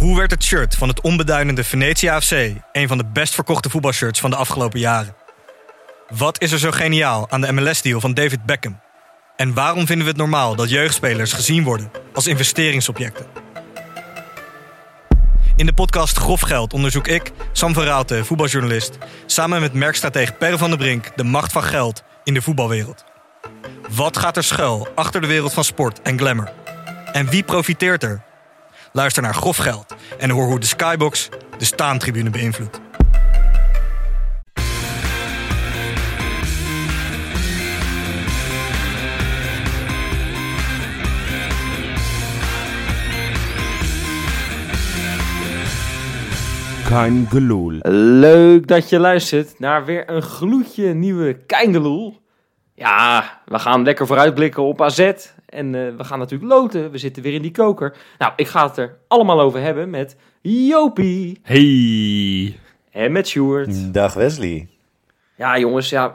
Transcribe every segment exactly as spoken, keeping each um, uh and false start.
Hoe werd het shirt van het onbeduidende Venetia F C een van de best verkochte voetbalshirts van de afgelopen jaren? Wat is er zo geniaal aan de M L S-deal van David Beckham? En waarom vinden we het normaal dat jeugdspelers gezien worden als investeringsobjecten? In de podcast Grof Geld onderzoek ik, Sam van Raalte, voetbaljournalist, samen met merkstratege Per van der Brink de macht van geld in de voetbalwereld. Wat gaat er schuil achter de wereld van sport en glamour? En wie profiteert er? Luister naar Grof Geld en hoor hoe de Skybox de staantribune beïnvloedt. Kein Geloel. Leuk dat je luistert naar weer een gloedje nieuwe Kein Geloel. Ja, we gaan lekker vooruitblikken op A Z. En uh, we gaan natuurlijk loten. We zitten weer in die koker. Nou, ik ga het er allemaal over hebben met Jopie. Hey. En met Sjoerd. Dag Wesley. Ja, jongens, ja,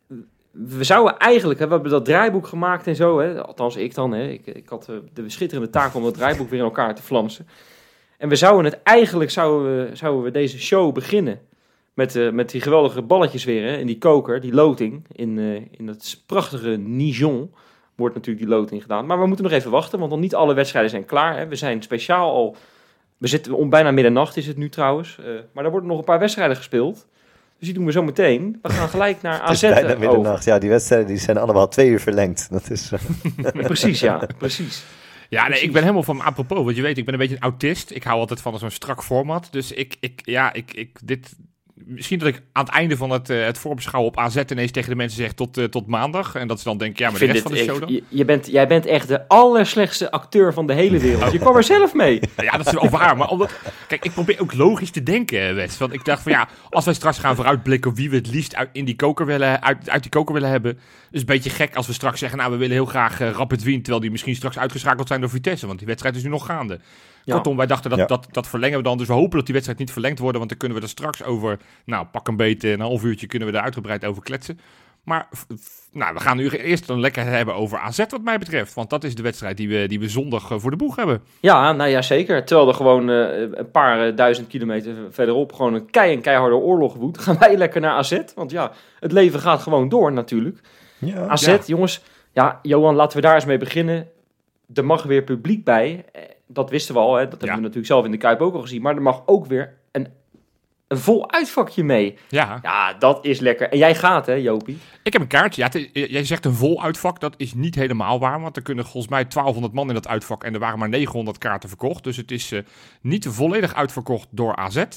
we zouden eigenlijk, hè, we hebben dat draaiboek gemaakt en zo, hè, althans ik dan, hè, ik, ik had uh, de schitterende taak om dat draaiboek weer in elkaar te flamsen. En we zouden het eigenlijk, zouden we, zouden we deze show beginnen met, uh, met die geweldige balletjes weer, hè, in die koker, die loting, in, uh, in dat prachtige Nijon wordt natuurlijk die loting gedaan. Maar we moeten nog even wachten, want nog niet alle wedstrijden zijn klaar. Hè. We zijn speciaal al, we zitten om bijna middernacht is het nu trouwens, uh, maar er worden nog een paar wedstrijden gespeeld. Dus die doen we zo meteen. We gaan gelijk naar A Z. Het is bijna middernacht. Ja, die wedstrijden die zijn allemaal twee uur verlengd. Dat is, uh... precies, ja, precies. Ja, nee, ik ben helemaal van apropos. Want je weet, ik ben een beetje een autist. Ik hou altijd van zo'n strak format. Dus ik, ik ja, ik, ik, dit... Misschien dat ik aan het einde van het, uh, het voorbeschouwen op A Z ineens tegen de mensen zeg tot, uh, tot maandag. En dat ze dan denken, ja, maar de rest dit, van de show dan? Je, je bent, jij bent echt de allerslechtste acteur van de hele wereld. Je kwam er zelf mee. Ja, dat is wel waar. Maar omdat, kijk, ik probeer ook logisch te denken, Wes. Want ik dacht van ja, als wij straks gaan vooruitblikken op wie we het liefst uit, in die koker willen, uit, uit die koker willen hebben. Dus een beetje gek als we straks zeggen, nou, we willen heel graag uh, Rapid Wien. Terwijl die misschien straks uitgeschakeld zijn door Vitesse. Want die wedstrijd is nu nog gaande. Ja. Kortom, wij dachten dat, ja. dat dat verlengen we dan. Dus we hopen dat die wedstrijd niet verlengd wordt. Want dan kunnen we er straks over, nou, pak een beetje, een half uurtje kunnen we er uitgebreid over kletsen. Maar f- f- nou, we gaan nu eerst dan lekker hebben over A Z wat mij betreft. Want dat is de wedstrijd die we, die we zondag uh, voor de boeg hebben. Ja, nou ja, zeker. Terwijl er gewoon uh, een paar uh, duizend kilometer verderop gewoon een kei en keiharde oorlog woedt. Gaan wij lekker naar A Z. Want ja, het leven gaat gewoon door natuurlijk. Ja. A Z, ja. jongens. Ja, Johan, laten we daar eens mee beginnen. Er mag weer publiek bij. Dat wisten we al, hè? Dat hebben ja. we natuurlijk zelf in de Kuip ook al gezien. Maar er mag ook weer een, een vol uitvakje mee. Ja. Ja, dat is lekker. En jij gaat, hè, Jopie? Ik heb een kaartje. Ja, te, jij zegt een vol uitvak. Dat is niet helemaal waar. Want er kunnen volgens mij twaalfhonderd man in dat uitvak. En er waren maar negenhonderd kaarten verkocht. Dus het is uh, niet volledig uitverkocht door A Z.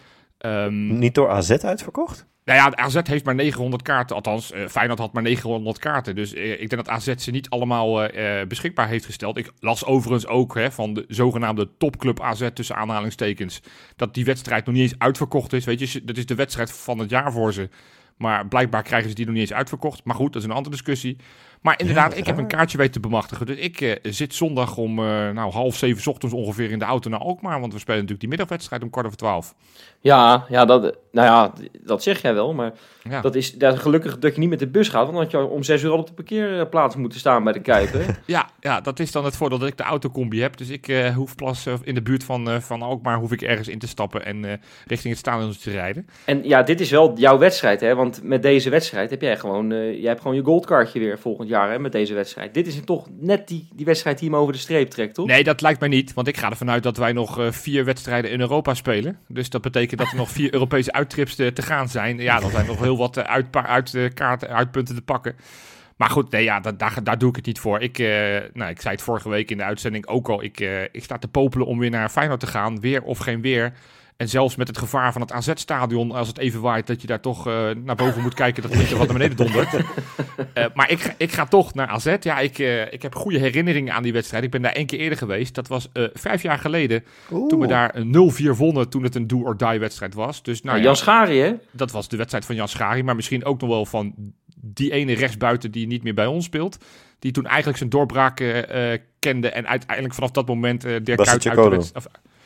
Um, niet door A Z uitverkocht? Nou ja, A Z heeft maar negenhonderd kaarten. Althans, uh, Feyenoord had maar negenhonderd kaarten. Dus uh, ik denk dat A Z ze niet allemaal uh, beschikbaar heeft gesteld. Ik las overigens ook hè, van de zogenaamde topclub A Z tussen aanhalingstekens. Dat die wedstrijd nog niet eens uitverkocht is. Weet je, dat is de wedstrijd van het jaar voor ze. Maar blijkbaar krijgen ze die nog niet eens uitverkocht. Maar goed, dat is een andere discussie. Maar inderdaad, ja, ik heb een kaartje weten te bemachtigen. Dus ik uh, zit zondag om uh, nou, half zeven 's ochtends ongeveer in de auto naar Alkmaar. Want we spelen natuurlijk die middagwedstrijd om kwart over twaalf. Ja, ja, dat, nou ja, dat zeg jij wel. Maar ja. dat is, dat is gelukkig dat je niet met de bus gaat. Want dan had je om zes uur al op de parkeerplaats moeten staan bij de Kuip. Hè? ja, ja, dat is dan het voordeel dat ik de autocombi heb. Dus ik uh, hoef pas uh, in de buurt van, uh, van Alkmaar hoef ik ergens in te stappen en uh, richting het stadion te rijden. En ja, dit is wel jouw wedstrijd, hè? Want met deze wedstrijd heb jij gewoon, uh, jij hebt gewoon je goldkaartje weer volgend jaar, hè, met deze wedstrijd. Dit is toch net die, die wedstrijd die hem over de streep trekt, toch? Nee, dat lijkt mij niet. Want ik ga ervan uit dat wij nog uh, vier wedstrijden in Europa spelen. Dus dat betekent dat er nog vier Europese uittrips te, te gaan zijn. Ja, dan zijn er nog heel wat uh, uitpa- uit, uh, kaarten, uitpunten te pakken. Maar goed, nee, ja, dat, daar, daar doe ik het niet voor. Ik, uh, nou, ik zei het vorige week in de uitzending ook al. Ik, uh, ik sta te popelen om weer naar Feyenoord te gaan. Weer of geen weer. En zelfs met het gevaar van het A Z-stadion, als het even waait, dat je daar toch uh, naar boven moet kijken, dat er niet wat naar beneden dondert. uh, maar ik ga, ik ga toch naar A Z. Ja, ik, uh, ik heb goede herinneringen aan die wedstrijd. Ik ben daar één keer eerder geweest. Dat was uh, vijf jaar geleden, Oeh. toen we daar een nul vier wonnen, toen het een do-or-die-wedstrijd was. Dus, nou, ja, ja, Jan Schari, hè? Dat was de wedstrijd van Jan Schari, maar misschien ook nog wel van die ene rechtsbuiten die niet meer bij ons speelt. Die toen eigenlijk zijn doorbraak uh, kende en uiteindelijk vanaf dat moment uh, Dirk Kuyt uit de wedstrijd...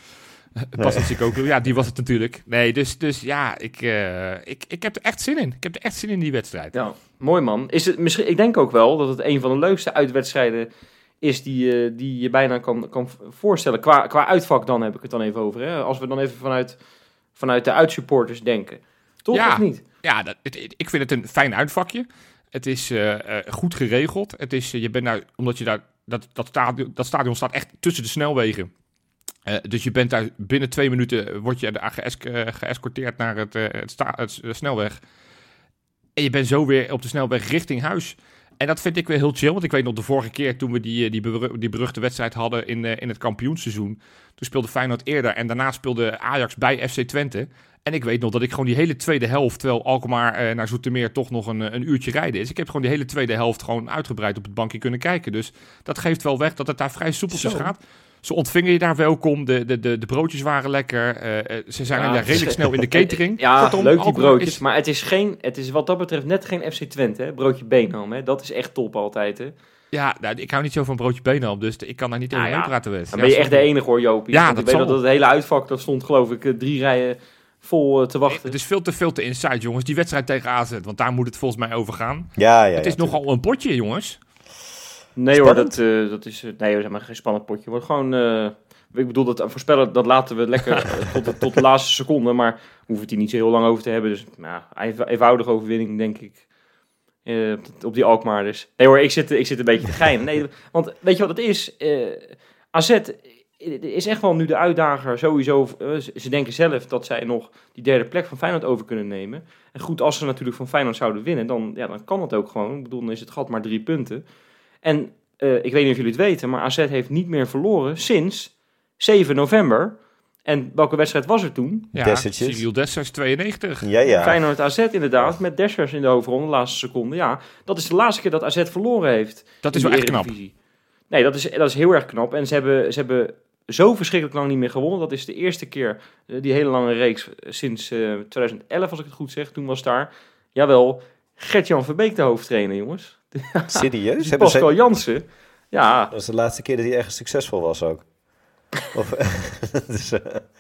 Pas ook, ja, die was het natuurlijk. Nee, dus, dus ja, ik, uh, ik, ik heb er echt zin in. Ik heb er echt zin in die wedstrijd. Ja, mooi man. Is het misschien, ik denk ook wel dat het een van de leukste uitwedstrijden is die, uh, die je bijna kan, kan voorstellen. Qua, qua uitvak dan heb ik het dan even over. Hè? Als we dan even vanuit, vanuit de uitsupporters denken. Toch ja, of niet? Ja, dat, het, ik vind het een fijn uitvakje. Het is uh, uh, goed geregeld. Het is, uh, je bent nou, omdat je daar, dat, dat, stadion, dat stadion staat echt tussen de snelwegen. Uh, dus je bent daar binnen twee minuten, word je geës, uh, geëscorteerd naar het, uh, het, sta, het uh, snelweg. En je bent zo weer op de snelweg richting huis. En dat vind ik weer heel chill, want ik weet nog de vorige keer toen we die, die, beru- die beruchte wedstrijd hadden in, uh, in het kampioensseizoen. Toen speelde Feyenoord eerder en daarna speelde Ajax bij F C Twente. En ik weet nog dat ik gewoon die hele tweede helft, terwijl Alkmaar uh, naar Zoetermeer toch nog een, een uurtje rijden is. Ik heb gewoon die hele tweede helft gewoon uitgebreid op het bankje kunnen kijken. Dus dat geeft wel weg dat het daar vrij soepeltjes gaat. Ze ontvingen je daar welkom, de, de, de, de broodjes waren lekker, uh, ze zijn ja, redelijk is, snel in de catering. Ja, Kortom, leuk die broodjes, is... maar het is, geen, het is wat dat betreft net geen F C Twente, hè? Broodje Benham, hè? Dat is echt top altijd. Hè? Ja, nou, ik hou niet zo van broodje Benham, dus ik kan daar niet over nou, ja. praten. West. Dan ja, ben je echt de enige hoor, Jopie. Ja, Want dat ik weet zal. dat het hele uitvak, dat stond geloof ik drie rijen vol uh, te wachten. Het is veel te veel te inside, jongens. Die wedstrijd tegen A Z, want daar moet het volgens mij over gaan. Ja, ja, het is ja, nogal een potje, jongens. Nee hoor, dat, uh, dat is uh, nee, hoor, zeg maar geen spannend potje. Wordt gewoon, uh, ik bedoel, dat voorspellen, dat laten we lekker uh, tot, de, tot de laatste seconde. Maar we hoeven het hier niet zo heel lang over te hebben. Dus nou, even, eenvoudige overwinning, denk ik. Uh, op die Alkmaar dus. Nee hoor, ik zit, ik zit een beetje te geinen. Nee, want weet je wat het is? Uh, A Z is echt wel nu de uitdager sowieso. Uh, ze denken zelf dat zij nog die derde plek van Feyenoord over kunnen nemen. En goed, als ze natuurlijk van Feyenoord zouden winnen, dan, ja, dan kan dat ook gewoon. Ik bedoel, dan is het gat maar drie punten. En uh, ik weet niet of jullie het weten, maar A Z heeft niet meer verloren sinds zeven november. En welke wedstrijd was er toen? Ja, Cyril Dessers tweeënnegentig. Ja, ja. Feyenoord A Z inderdaad, met Dessers in de hoofdronde, de laatste seconde. Ja, dat is de laatste keer dat A Z verloren heeft. Dat is wel echt knap. Nee, dat is, dat is heel erg knap. En ze hebben, ze hebben zo verschrikkelijk lang niet meer gewonnen. Dat is de eerste keer, uh, die hele lange reeks, sinds uh, twintig elf, als ik het goed zeg. Toen was daar, jawel, Gert-Jan Verbeek de hoofdtrainer, jongens. Serieus? Dus Pascal ze... Jansen. Ja. Dat was de laatste keer dat hij ergens succesvol was ook. Of, dus, uh,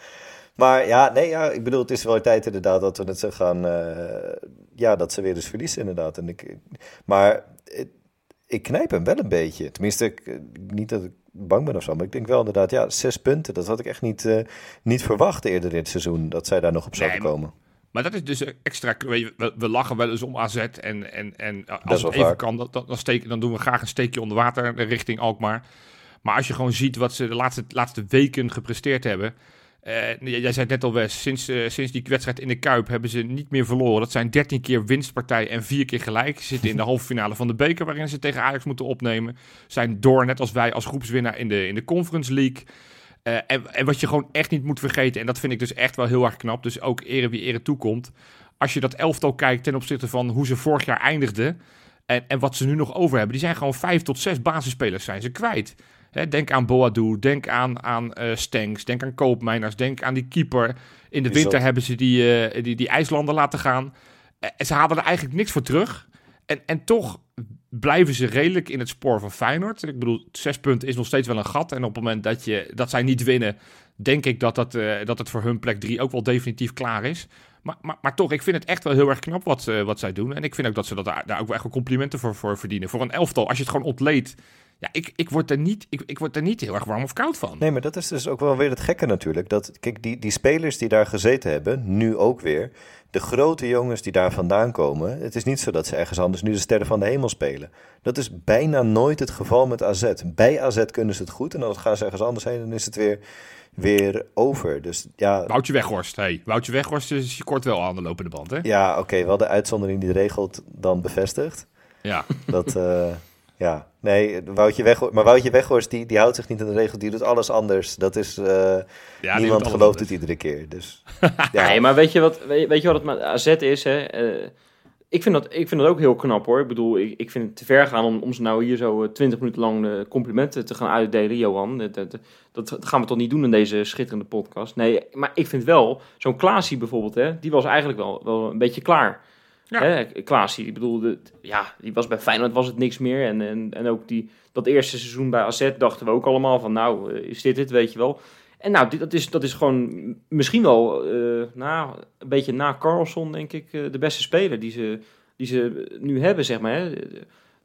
maar ja, nee, ja, ik bedoel, het is wel tijd inderdaad dat we het zo gaan, uh, ja, dat ze weer eens verliezen inderdaad. En ik, maar het, ik knijp hem wel een beetje. Tenminste, ik, niet dat ik bang ben of zo, maar ik denk wel inderdaad, ja, zes punten, dat had ik echt niet, uh, niet verwacht eerder in het seizoen, dat zij daar nog op zouden nee, komen. Maar, maar dat is dus extra, we, we lachen wel eens om A Z en, en, en als het even vaak. kan, dan, dan, steken, dan doen we graag een steekje onder water richting Alkmaar. Maar als je gewoon ziet wat ze de laatste, laatste weken gepresteerd hebben. Uh, jij zei het net al, Wes, sinds, uh, sinds die wedstrijd in de Kuip hebben ze niet meer verloren. Dat zijn dertien keer winstpartij en vier keer gelijk. Ze zitten in de halve finale van de beker waarin ze tegen Ajax moeten opnemen. Zijn door, net als wij, als groepswinnaar in de, in de Conference League. Uh, en, en wat je gewoon echt niet moet vergeten, en dat vind ik dus echt wel heel erg knap, dus ook ere wie ere toekomt. Als je dat elftal kijkt ten opzichte van hoe ze vorig jaar eindigden en, en wat ze nu nog over hebben, die zijn gewoon vijf tot zes basisspelers zijn ze kwijt. He, denk aan Boadu, denk aan, aan uh, Stenks, denk aan Koopmeiners, denk aan die keeper. In de winter Bizot. hebben ze die, uh, die, die IJslander laten gaan. Uh, en ze halen er eigenlijk niks voor terug. En, en toch blijven ze redelijk in het spoor van Feyenoord. Ik bedoel, zes punten is nog steeds wel een gat. En op het moment dat, je, dat zij niet winnen, denk ik dat, dat, uh, dat het voor hun plek drie ook wel definitief klaar is. Maar, maar, maar toch, ik vind het echt wel heel erg knap wat, uh, wat zij doen. En ik vind ook dat ze dat daar, daar ook wel echt wel complimenten voor, voor verdienen. Voor een elftal, als je het gewoon ontleedt. Ja, ik, ik, word er niet, ik, ik word er niet heel erg warm of koud van. Nee, maar dat is dus ook wel weer het gekke natuurlijk. Dat, kijk, die, die spelers die daar gezeten hebben, nu ook weer, de grote jongens die daar vandaan komen, het is niet zo dat ze ergens anders nu de sterren van de hemel spelen. Dat is bijna nooit het geval met A Z. Bij A Z kunnen ze het goed en dan gaan ze ergens anders heen en dan is het weer, weer over. Dus, ja, Woutje Weghorst, hey. Woutje Weghorst is je kort wel aan de lopende band, hè? Ja, oké, okay, wel de uitzondering die de regelt dan bevestigt. Ja. Dat... Uh, Ja, nee, Woutje Weghorst, maar Woutje Weghorst die, die houdt zich niet aan de regel, die doet alles anders. Dat is, uh, ja, niemand gelooft het iedere keer. Dus, ja. Nee, maar weet je wat, weet, weet je wat het met A Z is? Hè? Uh, ik, vind dat, ik vind dat ook heel knap hoor. Ik bedoel, ik, ik vind het te ver gaan om, om ze nou hier zo twintig minuten lang uh, complimenten te gaan uitdelen, Johan. Dat, dat, dat gaan we toch niet doen in deze schitterende podcast. Nee, maar ik vind wel, zo'n Klaasie bijvoorbeeld, hè, die was eigenlijk wel, wel een beetje klaar. Ja. Klaasie, ik bedoel, de, ja, die was bij Feyenoord was het niks meer. En, en, en ook die, dat eerste seizoen bij A Z dachten we ook allemaal van, nou, is dit het, weet je wel. En nou, dit, dat, is, dat is gewoon misschien wel, uh, nou, een beetje na Carlson, denk ik, uh, de beste speler die ze, die ze nu hebben, zeg maar. Hè.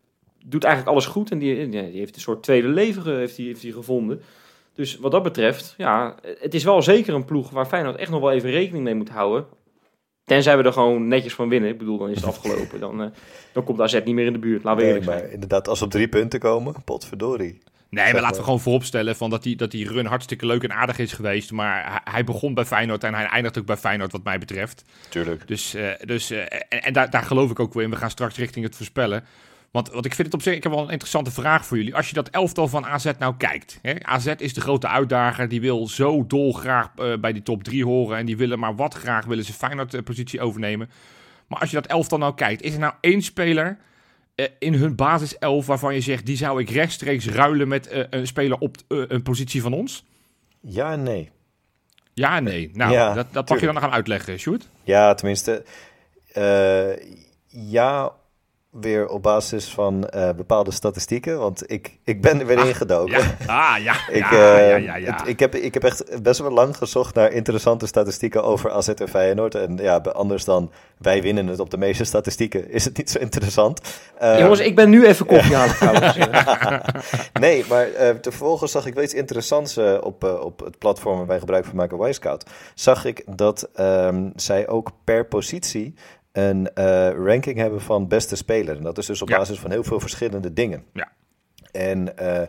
doet eigenlijk alles goed. En die, die heeft een soort tweede leven ge, heeft die, heeft die gevonden. Dus wat dat betreft, ja, het is wel zeker een ploeg waar Feyenoord echt nog wel even rekening mee moet houden. Tenzij we er gewoon netjes van winnen. Ik bedoel, dan is het afgelopen. Dan, uh, dan komt A Z niet meer in de buurt. Laten we nee, eerlijk maar zijn. inderdaad, als we op drie punten komen, potverdorie. Nee, maar laten we gewoon vooropstellen van dat, die, dat die run hartstikke leuk en aardig is geweest. Maar hij, hij begon bij Feyenoord en hij eindigt ook bij Feyenoord wat mij betreft. Tuurlijk. Dus, uh, dus, uh, en, en daar, daar geloof ik ook wel in. We gaan straks richting het voorspellen. Want, want ik vind het op zich, ik heb wel een interessante vraag voor jullie. Als je dat elftal van A Z nou kijkt. Hè? A Z is de grote uitdager. Die wil zo dolgraag uh, bij die top drie horen. En die willen maar wat graag willen ze Feyenoord uh, positie overnemen. Maar als je dat elftal nou kijkt. Is er nou één speler uh, in hun basiself waarvan je zegt, die zou ik rechtstreeks ruilen met uh, een speler op uh, een positie van ons? Ja en nee. Ja en nee. Nou, ja, dat, dat mag je dan nog gaan uitleggen, Sjoerd. Ja, tenminste. Uh, ja... weer op basis van uh, bepaalde statistieken, want ik, ik ben er weer Ach, ingedoken. Ja. Ah, ja. ik, ja, uh, ja, ja, ja. Het, ik, heb, ik heb echt best wel lang gezocht naar interessante statistieken over A Z en Feyenoord. En ja, anders dan wij winnen het op de meeste statistieken, is het niet zo interessant. Uh, Jongens, ik ben nu even koffie aan het trouwens. Nee, maar uh, vervolgens zag ik wel iets interessants uh, op, uh, op het platform waar wij gebruik van maken, Wisecout. Zag ik dat um, zij ook per positie een uh, ranking hebben van beste speler. En dat is dus op ja. basis van heel veel verschillende dingen. Ja. En uh,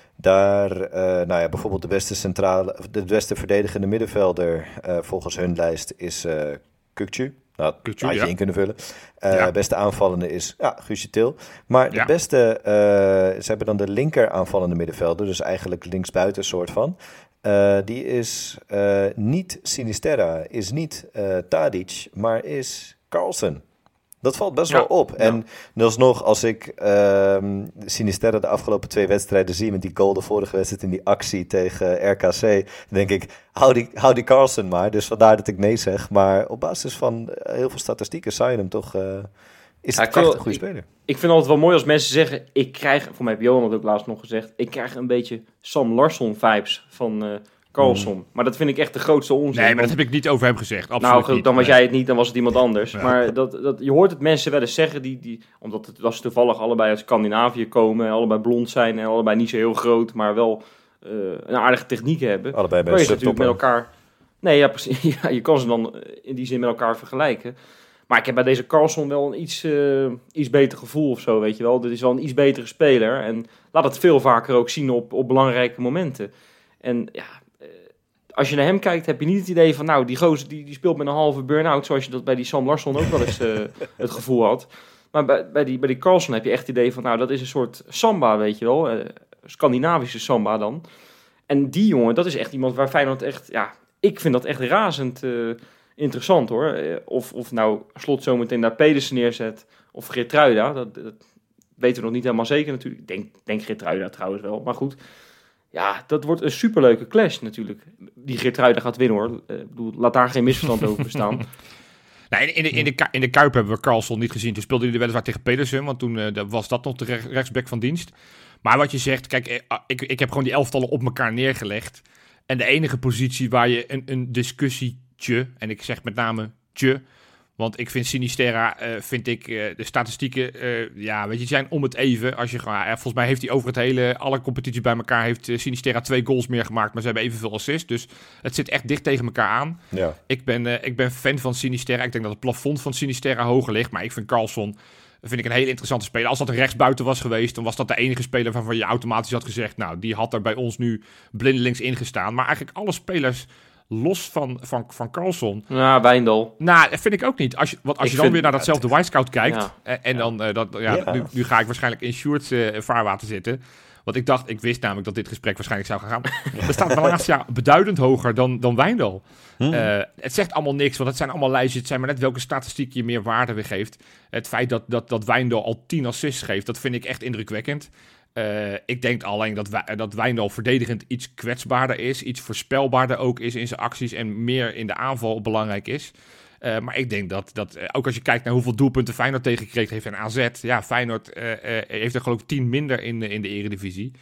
daar, uh, nou ja, bijvoorbeeld de beste centrale, de beste verdedigende middenvelder uh, volgens hun lijst is uh, Kukçu. Nou, dat had je ja. in kunnen vullen. Uh, ja. Beste aanvallende is ja, Guusje Til. Maar de ja. beste, uh, ze hebben dan de linker aanvallende middenvelder, dus eigenlijk linksbuiten soort van. Uh, die is uh, niet Sinisterra, is niet uh, Tadic, maar is Carlsen. Dat valt best ja, wel op. Ja. En alsnog, als ik uh, Sinisterra de afgelopen twee wedstrijden zie met die goal de vorige wedstrijd in die actie tegen R K C, denk ik, hou die, hou die Carlsen maar. Dus vandaar dat ik nee zeg. Maar op basis van heel veel statistieken zou je hem toch... Uh, is het ja, echt een goede speler. Ik, ik vind het altijd wel mooi als mensen zeggen, ik krijg, voor mij heb Johan dat ook laatst nog gezegd, ik krijg een beetje Sam Larsson vibes van... Uh, Carlson. Mm. Maar dat vind ik echt de grootste onzin. Nee, maar dat heb ik niet over hem gezegd. Absoluut nou, niet. Dan was jij het niet, dan was het iemand anders. Ja. Maar dat, dat, je hoort het mensen wel eens zeggen, die, die, omdat het was toevallig allebei uit Scandinavië komen, allebei blond zijn en allebei niet zo heel groot, maar wel uh, een aardige techniek hebben. Allebei bij je ze natuurlijk met elkaar... Nee, ja, precies. Ja, je kan ze dan in die zin met elkaar vergelijken. Maar ik heb bij deze Carlson wel een iets, uh, iets beter gevoel of zo, weet je wel. Dit is wel een iets betere speler. En laat het veel vaker ook zien op, op belangrijke momenten. En ja... Als je naar hem kijkt, heb je niet het idee van... nou, die gozer die, die speelt met een halve burn-out... zoals je dat bij die Sam Larsson ook wel eens uh, het gevoel had. Maar bij, bij, die, bij die Carlson heb je echt het idee van... nou, dat is een soort samba, weet je wel. Uh, Scandinavische samba dan. En die jongen, dat is echt iemand waar Feyenoord echt... ja, ik vind dat echt razend uh, interessant, hoor. Uh, of, of nou Slot zometeen daar Pedersen neerzet... of Geertruida, dat, dat weten we nog niet helemaal zeker natuurlijk. Ik denk, denk Geertruida trouwens wel, maar goed... Ja, dat wordt een superleuke clash natuurlijk. Die Geertruida gaat winnen, hoor. Ik bedoel, laat daar geen misverstand over bestaan. Nee, in, de, in, de, in de Kuip hebben we Carlson niet gezien. Toen speelde hij weliswaar tegen Pedersen, want toen uh, was dat nog de rechts, rechtsback van dienst. Maar wat je zegt, kijk, ik, ik heb gewoon die elftallen op elkaar neergelegd. En de enige positie waar je een, een discussietje, en ik zeg met name tje... Want ik vind Sinisterra, uh, vind ik, uh, de statistieken, uh, ja, weet je, zijn om het even. Als je, uh, volgens mij heeft hij over het hele, alle competities bij elkaar, heeft uh, Sinisterra twee goals meer gemaakt, maar ze hebben evenveel assists. Dus het zit echt dicht tegen elkaar aan. Ja. Ik, ben, uh, ik ben fan van Sinisterra. Ik denk dat het plafond van Sinisterra hoger ligt, maar ik vind Carlson, vind ik een hele interessante speler. Als dat een rechtsbuiten was geweest, dan was dat de enige speler waarvan je automatisch had gezegd, nou, die had er bij ons nu blindelings ingestaan. Maar eigenlijk alle spelers... los van, van, van Carlson. Ja, Wijndal. Nou, dat vind ik ook niet. Als je, want als ik je dan weer naar datzelfde Wisecout kijkt... Ja. En, en dan... Uh, dat, ja, ja. Nu, nu ga ik waarschijnlijk in Sjoerd's uh, vaarwater zitten. Want ik dacht... Ik wist namelijk dat dit gesprek waarschijnlijk zou gaan. Er staat Malasia ja, beduidend hoger dan, dan Wijndal. Hmm. Uh, het zegt allemaal niks, want het zijn allemaal lijstjes. Het zijn maar net welke statistiek je meer waarde weer geeft. Het feit dat, dat, dat Wijndal al tien assists geeft... dat vind ik echt indrukwekkend. Uh, ik denk alleen dat, wij, dat Wijndal verdedigend iets kwetsbaarder is. Iets voorspelbaarder ook is in zijn acties. En meer in de aanval belangrijk is. Uh, maar ik denk dat, dat uh, ook als je kijkt naar hoeveel doelpunten Feyenoord tegengekregen heeft en A Z. Ja, Feyenoord uh, uh, heeft er geloof ik tien minder in, uh, in de Eredivisie.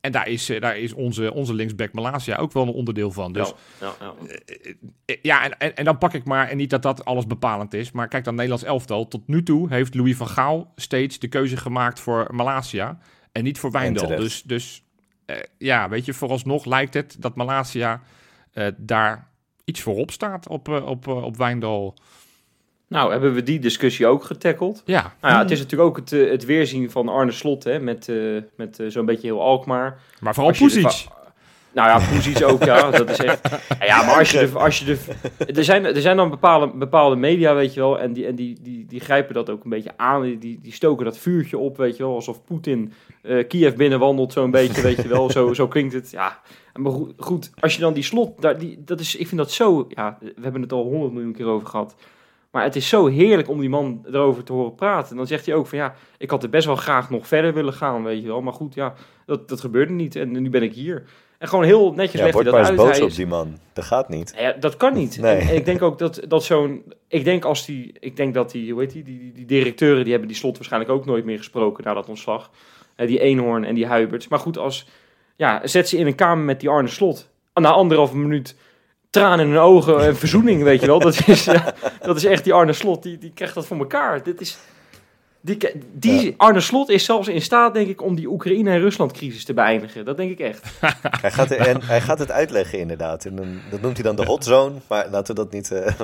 En daar is, uh, daar is onze, onze linksback Malacia ook wel een onderdeel van. Dus ja, ja, ja. Uh, uh, ja en, en, en dan pak ik maar, en niet dat dat alles bepalend is, maar kijk dan Nederlands elftal. Tot nu toe heeft Louis van Gaal steeds de keuze gemaakt voor Malacia en niet voor Wijndal. Dus, dus uh, ja, weet je, vooralsnog lijkt het dat Malacia uh, daar iets voorop staat op, uh, op, uh, op Wijndal. Nou, hebben we die discussie ook getackeld. Ja. Nou ja, het is natuurlijk ook het, uh, het weerzien van Arne Slot, hè, met, uh, met uh, zo'n beetje heel Alkmaar. Maar vooral Pusic. Nou ja, Pusic ook, ja. Dat is echt... Ja, maar als je de... Als je de er, zijn, er zijn dan bepaalde, bepaalde media, weet je wel, en, die, en die, die, die grijpen dat ook een beetje aan. Die, die stoken dat vuurtje op, weet je wel, alsof Poetin uh, Kiev binnenwandelt, zo'n beetje, weet je wel. Zo, zo klinkt het, ja. Maar goed, als je dan die Slot... Daar, die, dat is, ik vind dat zo... Ja, we hebben het al honderd miljoen keer over gehad. Maar het is zo heerlijk om die man erover te horen praten. En dan zegt hij ook van ja, ik had er best wel graag nog verder willen gaan, weet je wel. Maar goed, ja, dat, dat gebeurde niet en nu ben ik hier. En gewoon heel netjes ja, legt hij dat uit. uit. Word maar eens hij boos is... op die man. Dat gaat niet. Ja, dat kan niet. Nee. En, en ik denk ook dat, dat zo'n... Ik denk als die... Ik denk dat die, hoe heet die, die, die, die directeuren, die hebben die Slot waarschijnlijk ook nooit meer gesproken na dat ontslag. Uh, die Eenhoorn en die Huiberts. Maar goed, als... Ja, zet ze in een kamer met die Arne Slot. Na anderhalve minuut... tranen in hun ogen en verzoening, weet je wel. Dat is, uh, dat is echt die Arne Slot, die, die krijgt dat voor elkaar. Dit is, die, die ja. Arne Slot is zelfs in staat, denk ik, om die Oekraïne- en Rusland-crisis te beëindigen. Dat denk ik echt. Hij gaat, er, en hij gaat het uitleggen, inderdaad. En een, dat noemt hij dan de hot zone, maar laten we dat niet... Uh,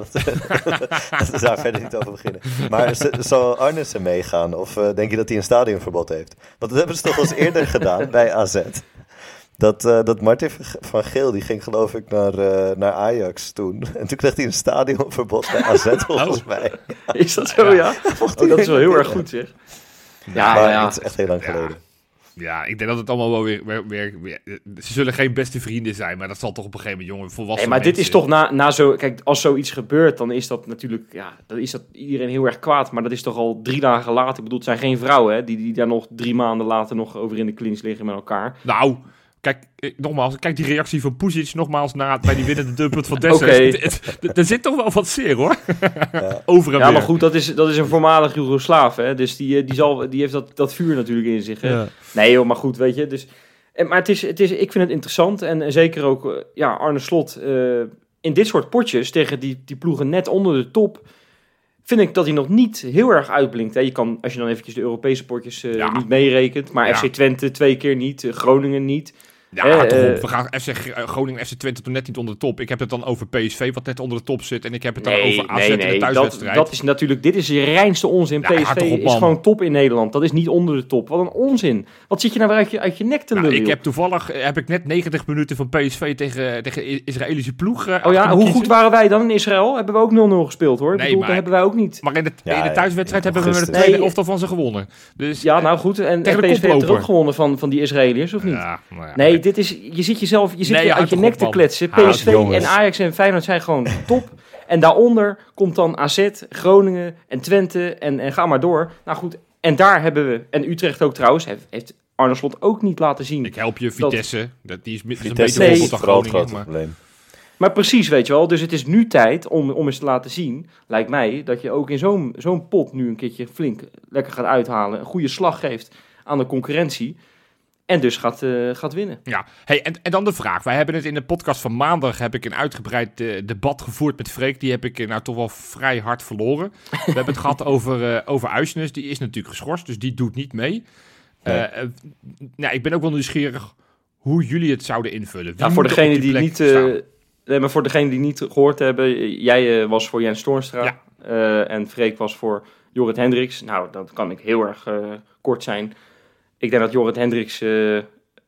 laten we daar verder niet over beginnen. Maar z- zal Arnissen meegaan? Of uh, denk je dat hij een stadionverbod heeft? Want dat hebben ze toch al eens eerder gedaan bij A Z. Dat, uh, dat Martin van Geel, die ging geloof ik naar, uh, naar Ajax toen. En toen kreeg hij een stadionverbod bij A Z volgens oh. mij. Is dat zo, ja? Oh, dat is wel heel erg goed, zeg. Ja, maar ja. Het is echt heel lang geleden. Ja, ja, ik denk dat het allemaal wel weer, weer, weer, weer... Ze zullen geen beste vrienden zijn, maar dat zal toch op een gegeven moment, jongen, volwassen nee, maar mensen... dit is toch na, na zo... Kijk, als zoiets gebeurt, dan is dat natuurlijk... Ja, dan is dat iedereen heel erg kwaad. Maar dat is toch al drie dagen later. Ik bedoel, het zijn geen vrouwen, hè, die, die daar nog drie maanden later nog over in de clinch liggen met elkaar. Nou... Kijk, nogmaals, kijk die reactie van Pusic nogmaals na, bij die winnende dubbelpunt van Dessers. Okay. Er zit toch wel wat zeer, hoor. Ja. Over en ja, weer. maar goed, dat is, dat is een voormalig Joegoslaaf, hè. Dus die, die, zal, die heeft dat, dat vuur natuurlijk in zich, hè. Ja. Nee, joh, maar goed, weet je. Dus, en, maar het is, het is, ik vind het interessant. En, en zeker ook, ja, Arne Slot... Uh, in dit soort potjes tegen die, die ploegen net onder de top... vind ik dat hij nog niet heel erg uitblinkt. Hè. Je kan, als je dan eventjes de Europese potjes uh, ja. niet meerekent... maar ja. F C Twente twee keer niet, uh, Groningen niet... Ja, eh, toch op. Uh, We gaan F C Groningen, F C Twente toen net niet onder de top. Ik heb het dan over P S V, wat net onder de top zit. En ik heb het dan nee, over A Z nee, in nee, de thuiswedstrijd. Dat, dat is natuurlijk, dit is de reinste onzin. Ja, P S V op, is gewoon top in Nederland. Dat is niet onder de top. Wat een onzin. Wat zit je nou weer uit je, uit je nek te lullen? Nou, ik heb toevallig, heb ik net negentig minuten van P S V tegen, tegen Israëlische ploeg. Uh, oh ja, hoe goed waren wij dan in Israël? Hebben we ook nul nul gespeeld, hoor. Nee, bedoel, maar, daar hebben wij ook niet. Maar in de, ja, in de thuiswedstrijd ja, hebben we met de nee, tweede elftal van ze gewonnen. Dus, ja, nou goed. En, en P S V heeft er ook gewonnen van, van die Israëliërs, of niet? Ja, nou ja, nee, okay. dit is, je zit jezelf, je zit nee, je uit je nek te kletsen. P S V ah, en Ajax en Feyenoord zijn gewoon top. En daaronder komt dan A Z, Groningen en Twente en, en ga maar door. Nou goed, en daar hebben we, en Utrecht ook trouwens, heeft, heeft Arne Slot ook niet laten zien. Ik help je, Vitesse. Dat, dat die is, Vitesse is een beter voorbeeld dan Groningen. Groot maar. probleem. Maar precies, weet je wel. Dus het is nu tijd om, om eens te laten zien, lijkt mij, dat je ook in zo'n, zo'n pot nu een keertje flink lekker gaat uithalen. Een goede slag geeft aan de concurrentie. En dus gaat, uh, gaat winnen. Ja, hey, en, en dan de vraag. Wij hebben het in de podcast van maandag... heb ik een uitgebreid uh, debat gevoerd met Freek. Die heb ik uh, nou toch wel vrij hard verloren. We hebben het gehad over, uh, over Uisnes. Die is natuurlijk geschorst, dus die doet niet mee. Nee. Uh, uh, nou, ik ben ook wel nieuwsgierig hoe jullie het zouden invullen. Ja, voor degene die niet... Uh, nee, maar voor degene die niet gehoord hebben... Jij uh, was voor Jens Toornstra. Ja. Uh, en Freek was voor Jorrit Hendricks. Nou, dat kan ik heel erg uh, kort zijn... Ik denk dat Jorrit Hendricks uh,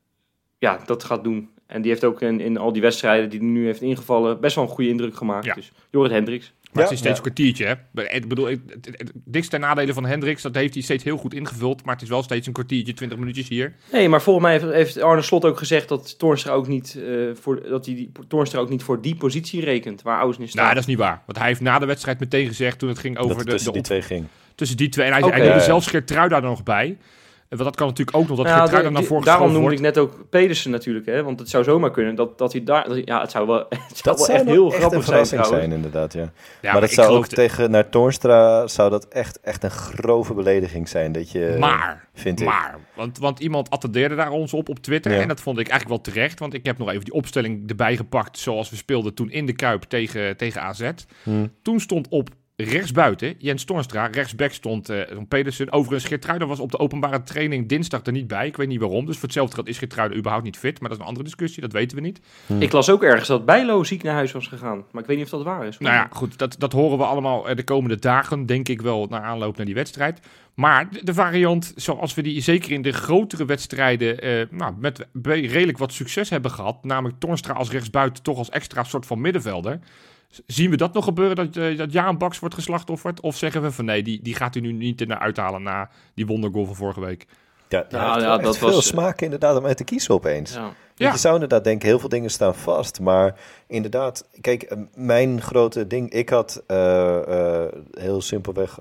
ja, dat gaat doen. En die heeft ook in, in al die wedstrijden die hij nu heeft ingevallen... best wel een goede indruk gemaakt. Ja. Dus Jorrit Hendricks. Maar ja, het is steeds ja. een kwartiertje, hè? Ik bedoel, het, het, het, niks ten nadele van Hendricks. Dat heeft hij steeds heel goed ingevuld. Maar het is wel steeds een kwartiertje, twintig minuutjes hier. Nee, maar volgens mij heeft, heeft Arne Slot ook gezegd... dat Toornstra ook niet, uh, voor, dat hij die, Toornstra ook niet voor die positie rekent... waar Uisnes staat. Nou, dat is niet waar. Want hij heeft na de wedstrijd meteen gezegd... toen het ging over dat de... tussen de, die twee ging. Tussen die twee. En hij, okay. hij noemde zelfs Geertruida er nog bij... Want dat kan natuurlijk ook nog, dat Ja, Geertruida die- naar voren daarom geschoven noemde wordt. ik net ook Pedersen natuurlijk, hè, want het zou zomaar kunnen dat, dat hij daar... dat- ja, het zou wel, het zou Dat wel zou echt nog heel echt grappig een zijn verrassing trouwens. zijn, inderdaad, ja. Ja, maar dat ik zou ook geloof de- tegen naar Toornstra zou dat echt, echt een grove belediging zijn. Dat je, Maar, vind ik. maar want, want iemand attendeerde daar ons op op Twitter. Ja. En dat vond ik eigenlijk wel terecht. Want ik heb nog even die opstelling erbij gepakt zoals we speelden toen in de Kuip tegen, tegen A Z. Hmm. Toen stond op rechtsbuiten Jens Toornstra. Rechtsback stond uh, Pedersen. Overigens, Geertruida was op de openbare training dinsdag er niet bij. Ik weet niet waarom. Dus voor hetzelfde geld is Geertruida überhaupt niet fit. Maar dat is een andere discussie. Dat weten we niet. Hmm. Ik las ook ergens dat Bijlo ziek naar huis was gegaan. Maar ik weet niet of dat waar is. Nou ja, goed. Dat, dat horen we allemaal uh, de komende dagen. Denk ik wel naar aanloop naar die wedstrijd. Maar de, de variant, zoals we die zeker in de grotere wedstrijden uh, nou, met be- redelijk wat succes hebben gehad. Namelijk Toornstra als rechtsbuiten toch als extra soort van middenvelder. Zien we dat nog gebeuren, dat, uh, dat Jaan Baks wordt geslachtofferd? Of zeggen we van nee, die, die gaat u nu niet naar uithalen na die wondergoal van vorige week? Ja, die Nou, heeft ja, wel echt dat veel was- smaak inderdaad om uit te kiezen opeens. Ja. Ja. Je zou inderdaad denken, heel veel dingen staan vast. Maar inderdaad, kijk, eh, mijn grote ding... Ik had uh, uh, heel simpelweg...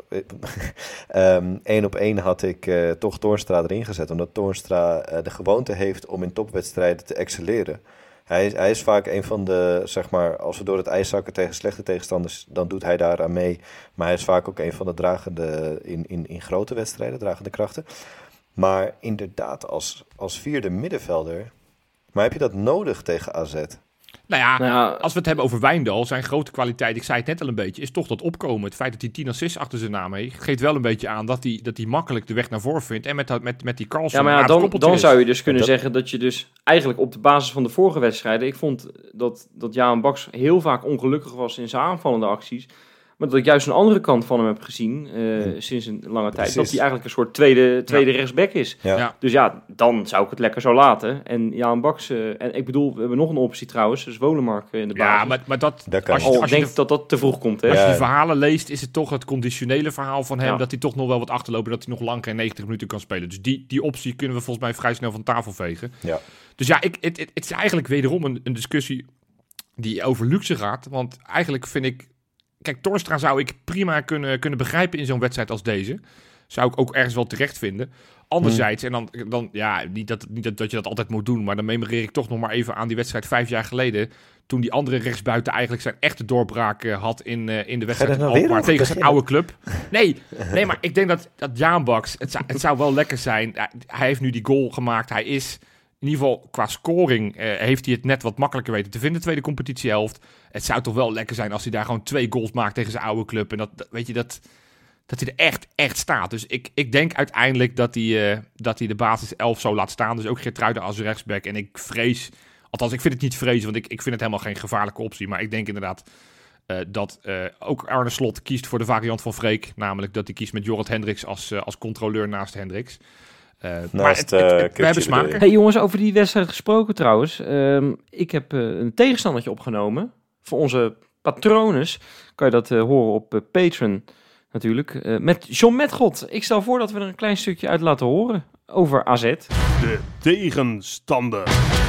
um, één op één had ik uh, toch Toornstra erin gezet. Omdat Toornstra uh, de gewoonte heeft om in topwedstrijden te excelleren. Hij is, hij is vaak een van de, zeg maar, als we door het ijs zakken tegen slechte tegenstanders, dan doet hij daar aan mee. Maar hij is vaak ook een van de dragende, in, in, in grote wedstrijden, dragende krachten. Maar inderdaad, als, als vierde middenvelder, maar heb je dat nodig tegen A Z? Nou ja, Nou ja, als we het hebben over Wijndal, zijn grote kwaliteit, ik zei het net al een beetje, is toch dat opkomen. Het feit dat hij tien assists achter zijn naam heeft, geeft wel een beetje aan dat hij, dat hij makkelijk de weg naar voren vindt. En met, dat- met, met die Carlsen ja, maar een ja, aardig dan, koppeltje dan is. zou je dus kunnen Dat- zeggen dat je dus eigenlijk op de basis van de vorige wedstrijden... Ik vond dat, dat Jaan Baks heel vaak ongelukkig was in zijn aanvallende acties. Maar dat ik juist een andere kant van hem heb gezien uh, Hmm. sinds een lange tijd. Precies. Dat hij eigenlijk een soort tweede, tweede rechtsback is. Ja. Ja. Dus ja, dan zou ik het lekker zo laten. En Jaan Baks, uh, en ik bedoel, we hebben nog een optie trouwens, dus Wolemark in de basis. Ja, maar, maar dat, Dat kan als, niet. je, Al als, je denk de, ik dat dat te vroeg komt, hè? als je Ja. die verhalen leest, is het toch het conditionele verhaal van hem, Ja. dat hij toch nog wel wat achterloopt, dat hij nog lang geen negentig minuten kan spelen. Dus die, die optie kunnen we volgens mij vrij snel van tafel vegen. Ja. Dus ja, ik, het, het, het is eigenlijk wederom een, een discussie die over luxe gaat. Want eigenlijk vind ik... Kijk, Toornstra zou ik prima kunnen, kunnen begrijpen in zo'n wedstrijd als deze. Zou ik ook ergens wel terecht vinden. Anderzijds, en dan, dan ja, niet, dat, niet dat, dat je dat altijd moet doen, maar dan memoreer ik toch nog maar even aan die wedstrijd vijf jaar geleden. Toen die andere rechtsbuiten eigenlijk zijn echte doorbraak uh, had in, uh, in de wedstrijd nou in weer Alkmaar over tegen zijn beginnen? oude club. Nee, nee, maar ik denk dat, dat Jaan Baks, het zou, het zou wel lekker zijn. Hij heeft nu die goal gemaakt. Hij is, in ieder geval qua scoring, uh, heeft hij het net wat makkelijker weten te vinden, tweede competitiehelft. Het zou toch wel lekker zijn als hij daar gewoon twee goals maakt tegen zijn oude club. En dat, dat weet je, dat, dat hij er echt, echt staat. Dus ik, ik denk uiteindelijk dat hij, uh, dat hij de basis elf zo laat staan. Dus ook Geertruida als rechtsback. En ik vrees, althans ik vind het niet vrezen, want ik, ik vind het helemaal geen gevaarlijke optie. Maar ik denk inderdaad uh, dat uh, ook Arne Slot kiest voor de variant van Freek. Namelijk dat hij kiest met Jorrit Hendricks als, uh, als controleur naast Hendricks. Uh, maar het, het, het, we hebben smaken. Hey jongens, over die wedstrijd gesproken trouwens. Um, ik heb uh, een tegenstandertje opgenomen. Voor onze patrones kan je dat uh, horen op uh, Patreon natuurlijk. Uh, met John Metgod. Ik stel voor dat we er een klein stukje uit laten horen over A Z. De tegenstander.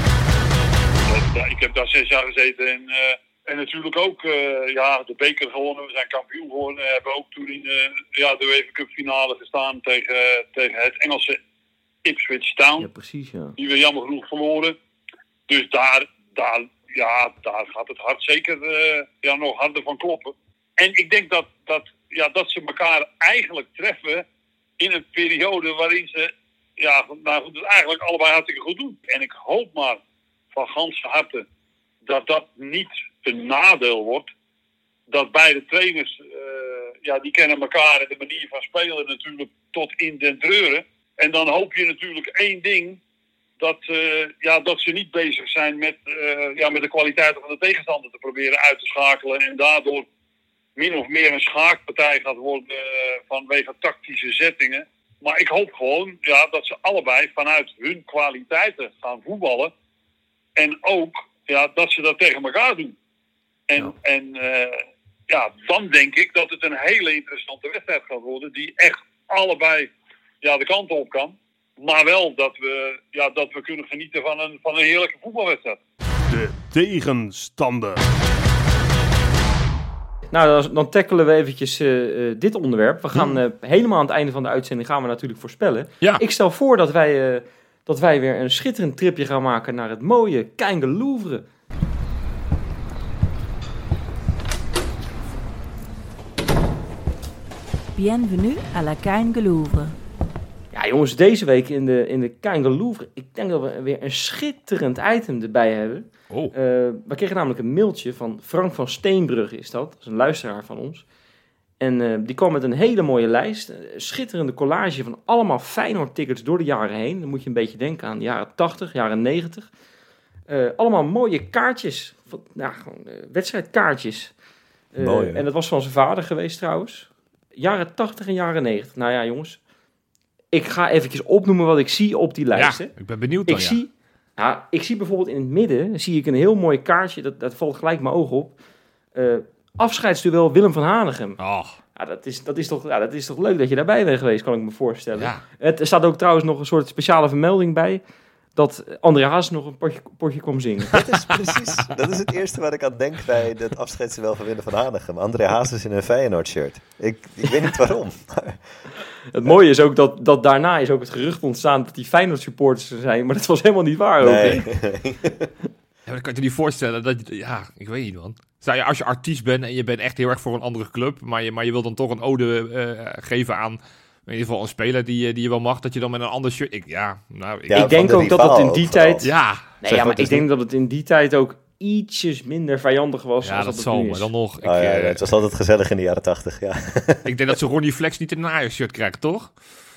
Ja, ik heb daar zes jaar gezeten en, uh, en natuurlijk ook uh, ja, de beker gewonnen. We zijn kampioen geworden. We hebben ook toen in uh, ja, de UEFA Cup finale gestaan tegen, uh, tegen het Engelse Ipswich Town. Ja, precies, ja. Die we jammer genoeg verloren. Dus daar, daar, ja, daar gaat het hart zeker uh, ja, nog harder van kloppen. En ik denk dat, dat, ja, dat ze elkaar eigenlijk treffen in een periode waarin ze ja, nou, het eigenlijk allebei hartstikke goed doen. En ik hoop maar van ganse harte dat dat niet een nadeel wordt. Dat beide trainers, uh, ja, die kennen elkaar en de manier van spelen natuurlijk tot in den treuren. En dan hoop je natuurlijk één ding, dat, uh, ja, dat ze niet bezig zijn met, uh, ja, met de kwaliteiten van de tegenstander te proberen uit te schakelen. En daardoor min of meer een schaakpartij gaat worden uh, vanwege tactische zettingen. Maar ik hoop gewoon ja, dat ze allebei vanuit hun kwaliteiten gaan voetballen. En ook ja, dat ze dat tegen elkaar doen. En, ja. en uh, ja, dan denk ik dat het een hele interessante wedstrijd gaat worden. Die echt allebei ja, de kant op kan. Maar wel dat we, ja, dat we kunnen genieten van een, van een heerlijke voetbalwedstrijd. De tegenstander. Nou, dan, dan tackelen we eventjes uh, uh, dit onderwerp. We gaan uh, helemaal aan het einde van de uitzending gaan we natuurlijk voorspellen. Ja. Ik stel voor dat wij, uh, dat wij weer een schitterend tripje gaan maken naar het mooie Kein Gelouvre. Bienvenue à la Kein Gelouvre. Ja jongens, deze week in de, in de Kein Gelouvre, ik denk dat we weer een schitterend item erbij hebben. Oh. Uh, we kregen namelijk een mailtje van Frank van Steenbrugge, is dat. Dat is een luisteraar van ons. En uh, die kwam met een hele mooie lijst. Een schitterende collage van allemaal Feyenoord-tickets door de jaren heen. Dan moet je een beetje denken aan de jaren tachtig, jaren negentig. Uh, allemaal mooie kaartjes. Van, nou, gewoon uh, wedstrijdkaartjes. Uh, Mooi, hè? en dat was van zijn vader geweest trouwens. Jaren tachtig en jaren negentig. Nou ja, jongens. Ik ga eventjes opnoemen wat ik zie op die lijst. Ja, hè. ik ben benieuwd dan, Ik ja. zie, ja, ik zie bijvoorbeeld in het midden zie ik een heel mooi kaartje. Dat, dat valt gelijk mijn oog op. Uh, afscheidsduel Willem van Hanegem. Oh, Ja, dat, is, dat, is toch, ja, dat is toch leuk dat je daarbij bent geweest, kan ik me voorstellen. ja. Het, er staat ook trouwens nog een soort speciale vermelding bij. Dat André Haas nog een potje, potje kwam zingen. Dat is precies, dat is het eerste waar ik aan denk bij het afscheidsduel van Willem van Hanegem. André Hazes in een Feyenoord-shirt. Ik, ik weet niet waarom. Maar... Het mooie is ook dat, dat daarna is ook het gerucht ontstaan dat die Feyenoord supporters er zijn. Maar dat was helemaal niet waar. Nee. Ook, hè? Ja, maar dan kan je je niet voorstellen dat je... Ja, ik weet niet, man. Zou je, als je artiest bent en je bent echt heel erg voor een andere club, maar je, maar je wil dan toch een ode uh, geven aan, in ieder geval een speler die, die je wel mag, dat je dan met een ander shirt... Ik, ja, nou... Ik, Ja, ik denk van de ook dat het rivaal in die ook vooral. tijd... ja, Nee, Zeg ja, dat maar dus ik denk niet. dat het in die tijd ook ietsjes minder vijandig was ja als dat dat zal, het nu maar is. dan nog... Ik, Oh, ja, uh, het was altijd gezellig in de jaren tachtig, ja. ik denk dat ze Ronnie Flex niet een Ajax-shirt krijgt, toch?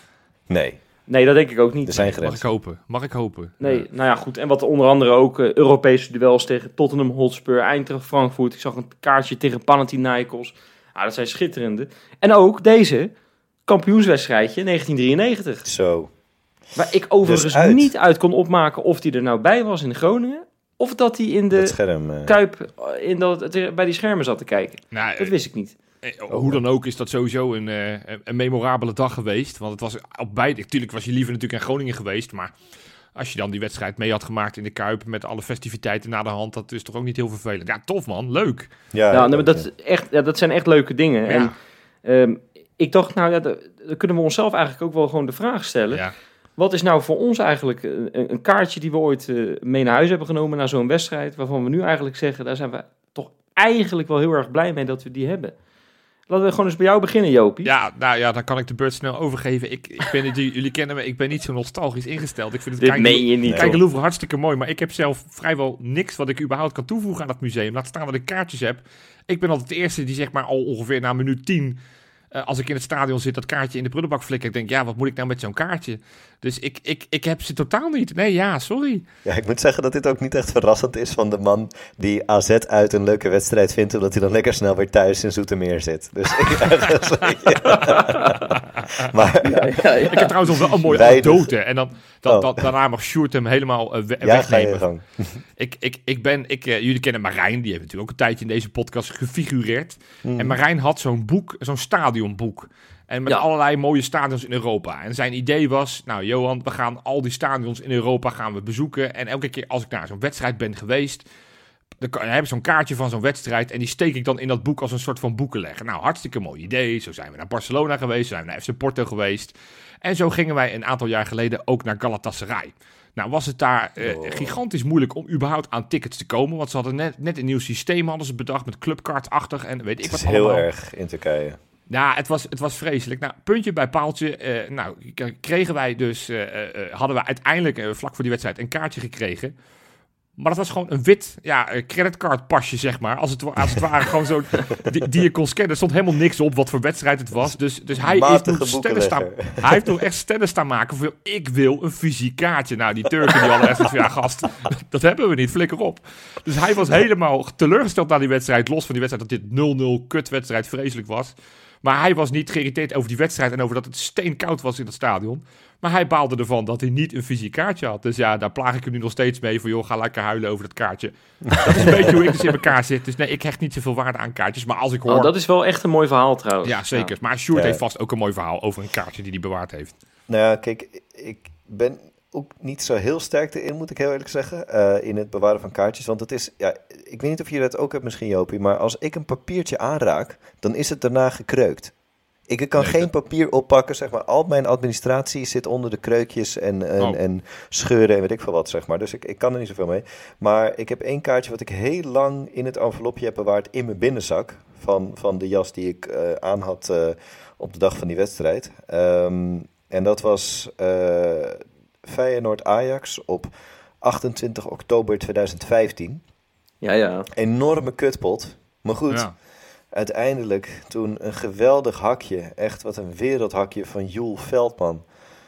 Nee, Nee, dat denk ik ook niet. er zijn Mag ik grenzen. hopen. Mag ik hopen. Nee, Ja. nou ja, goed. En wat onder andere ook uh, Europese duels tegen Tottenham Hotspur, Eintracht Frankfurt. Ik zag een kaartje tegen Panathinaikos. Ah, dat zijn schitterende. En ook deze kampioenswedstrijdje negentien drieënnegentig. Zo. Waar ik overigens Dus uit. niet uit kon opmaken of die er nou bij was in Groningen. Of dat hij in Dat de scherm. eh, Kuip uh, in dat, bij die schermen zat te kijken. Nou, Dat wist ik niet. Eh, Hoe dan ook is dat sowieso een, uh, een memorabele dag geweest. Want het was op beide... Natuurlijk was je liever natuurlijk in Groningen geweest. Maar als je dan die wedstrijd mee had gemaakt in de Kuip met alle festiviteiten na de hand, dat is toch ook niet heel vervelend. Ja, tof man. Leuk. Ja, Ja, ik nee, maar ook, dat, ja. is echt, ja, dat zijn echt leuke dingen. Ja. En ehm, ik dacht, nou ja, da- dan kunnen we onszelf eigenlijk ook wel gewoon de vraag stellen. Ja. Wat is nou voor ons eigenlijk een, een kaartje die we ooit uh, mee naar huis hebben genomen naar zo'n wedstrijd, waarvan we nu eigenlijk zeggen, daar zijn we toch eigenlijk wel heel erg blij mee dat we die hebben. Laten we gewoon eens bij jou beginnen, Jopie. Ja, nou ja, dan kan ik de beurt snel overgeven. Ik, ik ben niet, jullie kennen me, ik ben niet zo nostalgisch ingesteld. Ik vind het Dit kijken- meen je niet, Kijk, hoor. Louvre hartstikke mooi, maar ik heb zelf vrijwel niks wat ik überhaupt kan toevoegen aan dat museum. Laat staan dat ik kaartjes heb. Ik ben altijd de eerste die zeg maar al ongeveer na minuut tien, uh, als ik in het stadion zit, dat kaartje in de prullenbak flikker. Ik denk, ja, wat moet ik nou met zo'n kaartje? Dus ik, ik, ik heb ze totaal niet. Nee, ja, sorry. Ja, ik moet zeggen dat dit ook niet echt verrassend is van de man die A Z uit een leuke wedstrijd vindt, omdat hij dan lekker snel weer thuis in Zoetermeer zit. Dus ik, maar Ja, ja, ja. Ik heb trouwens nog wel een mooie Weinig. anekdote. En dan, dan, Oh. dan, daarna mag Sjoerd hem helemaal uh, we- ja, ga je wegnemen. gang. Ik, ik, ik ben, ik, uh, jullie kennen Marijn, die heeft natuurlijk ook een tijdje in deze podcast gefigureerd. Mhm. En Marijn had zo'n boek, zo'n stadionboek. En met Ja. allerlei mooie stadions in Europa. En zijn idee was, nou Johan, we gaan al die stadions in Europa gaan we bezoeken. En elke keer als ik naar zo'n wedstrijd ben geweest, dan kan- dan heb ik zo'n kaartje van zo'n wedstrijd en die steek ik dan in dat boek als een soort van boekenlegger. Nou, hartstikke mooi idee. Zo zijn we naar Barcelona geweest, zo zijn we naar F C Porto geweest. En zo gingen wij een aantal jaar geleden ook naar Galatasaray. Nou, was het daar eh, Oh. gigantisch moeilijk om überhaupt aan tickets te komen. Want ze hadden net, net een nieuw systeem hadden ze bedacht met clubkaartachtig en weet ik Het wat is heel allemaal. erg in Turkije. Ja, het was, het was vreselijk. Nou, puntje bij paaltje. eh, nou, k- kregen wij dus, eh, eh, hadden we uiteindelijk eh, vlak voor die wedstrijd een kaartje gekregen. Maar dat was gewoon een wit ja, eh, creditcardpasje, zeg maar. Als het, wa- als het ware gewoon zo, die, die je kon scannen. Er stond helemaal niks op wat voor wedstrijd het was. Dus, dus hij, heeft Matige nog stellen staan, boekenlegger. hij heeft nog echt stellen staan maken voor ik wil een fysiek kaartje. Nou, die Turken die hadden echt zoiets van, ja gast, dat hebben we niet, flikker op. Dus hij was helemaal teleurgesteld na die wedstrijd. Los van die wedstrijd dat dit nul nul kutwedstrijd vreselijk was. Maar hij was niet geïrriteerd over die wedstrijd en over dat het steenkoud was in het stadion. Maar hij baalde ervan dat hij niet een fysiek kaartje had. Dus ja, daar plaag ik hem nu nog steeds mee van, joh, ga lekker huilen over dat kaartje. Dat is een beetje hoe ik dus in elkaar zit. Dus nee, ik hecht niet zoveel waarde aan kaartjes. Maar als ik hoor... Oh, dat is wel echt een mooi verhaal trouwens. Ja, zeker. Maar Sjoerd Ja. heeft vast ook een mooi verhaal over een kaartje die hij bewaard heeft. Nou ja, kijk, ik ben ook niet zo heel sterk erin, moet ik heel eerlijk zeggen. Uh, in het bewaren van kaartjes. Want het is, ja, ik weet niet of je dat ook hebt misschien, Jopie. Maar als ik een papiertje aanraak, dan is het daarna gekreukt. Ik kan nee, geen dat... papier oppakken, zeg maar. Al mijn administratie zit onder de kreukjes en, en, oh. en scheuren en weet ik veel wat, zeg maar. Dus ik, ik kan er niet zoveel mee. Maar ik heb één kaartje wat ik heel lang in het envelopje heb bewaard in mijn binnenzak. Van, van de jas die ik uh, aan had uh, op de dag van die wedstrijd. Um, en dat was uh, Feyenoord-Ajax op achtentwintig oktober tweeduizend vijftien. Ja, ja. Enorme kutpot. Maar goed... Ja. Uiteindelijk toen een geweldig hakje. Echt wat een wereldhakje van Joel Veldman.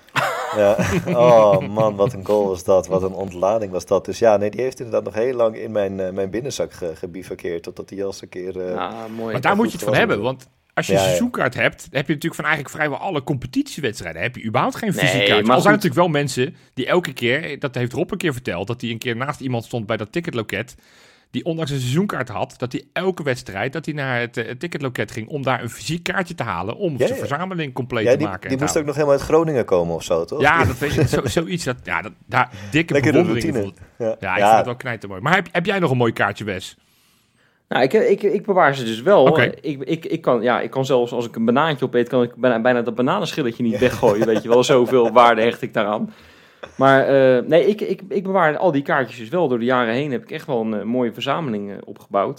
Ja, oh man, wat een goal was dat. Wat een ontlading was dat. Dus ja, nee, die heeft inderdaad nog heel lang in mijn, uh, mijn binnenzak ge- gebivakkeerd. Totdat die jas een keer... Uh, ja, mooi. Maar daar moet je het van was. hebben, want... Als je een ja, seizoenkaart ja. hebt, heb je natuurlijk van eigenlijk vrijwel alle competitiewedstrijden. Heb je überhaupt geen fysiek nee, kaart. Al zijn natuurlijk wel mensen die elke keer, dat heeft Rob een keer verteld, dat hij een keer naast iemand stond bij dat ticketloket, die ondanks een seizoenkaart had, dat hij elke wedstrijd, dat hij naar het, uh, het ticketloket ging om daar een fysiek kaartje te halen, om ja, zijn ja. verzameling compleet ja, te die, maken. Die moest ook nog helemaal uit Groningen komen of zo, toch? Ja, dat weet je, zo, zoiets. Dat, ja, dat, daar dikke Lekker bewondering. routine. Ja, ja ik ja. vind het wel knijtermooi. Maar heb, heb jij nog een mooi kaartje, Wes? Nou, ik, ik, ik bewaar ze dus wel. Okay. Ik, ik, ik, kan, ja, ik kan zelfs, als ik een banaantje opeet, kan ik bijna, bijna dat bananenschilletje niet weggooien. Weet je wel, zoveel waarde hecht ik daaraan. Maar uh, nee, ik, ik, ik bewaar al die kaartjes dus wel. Door de jaren heen heb ik echt wel een uh, mooie verzameling uh, opgebouwd.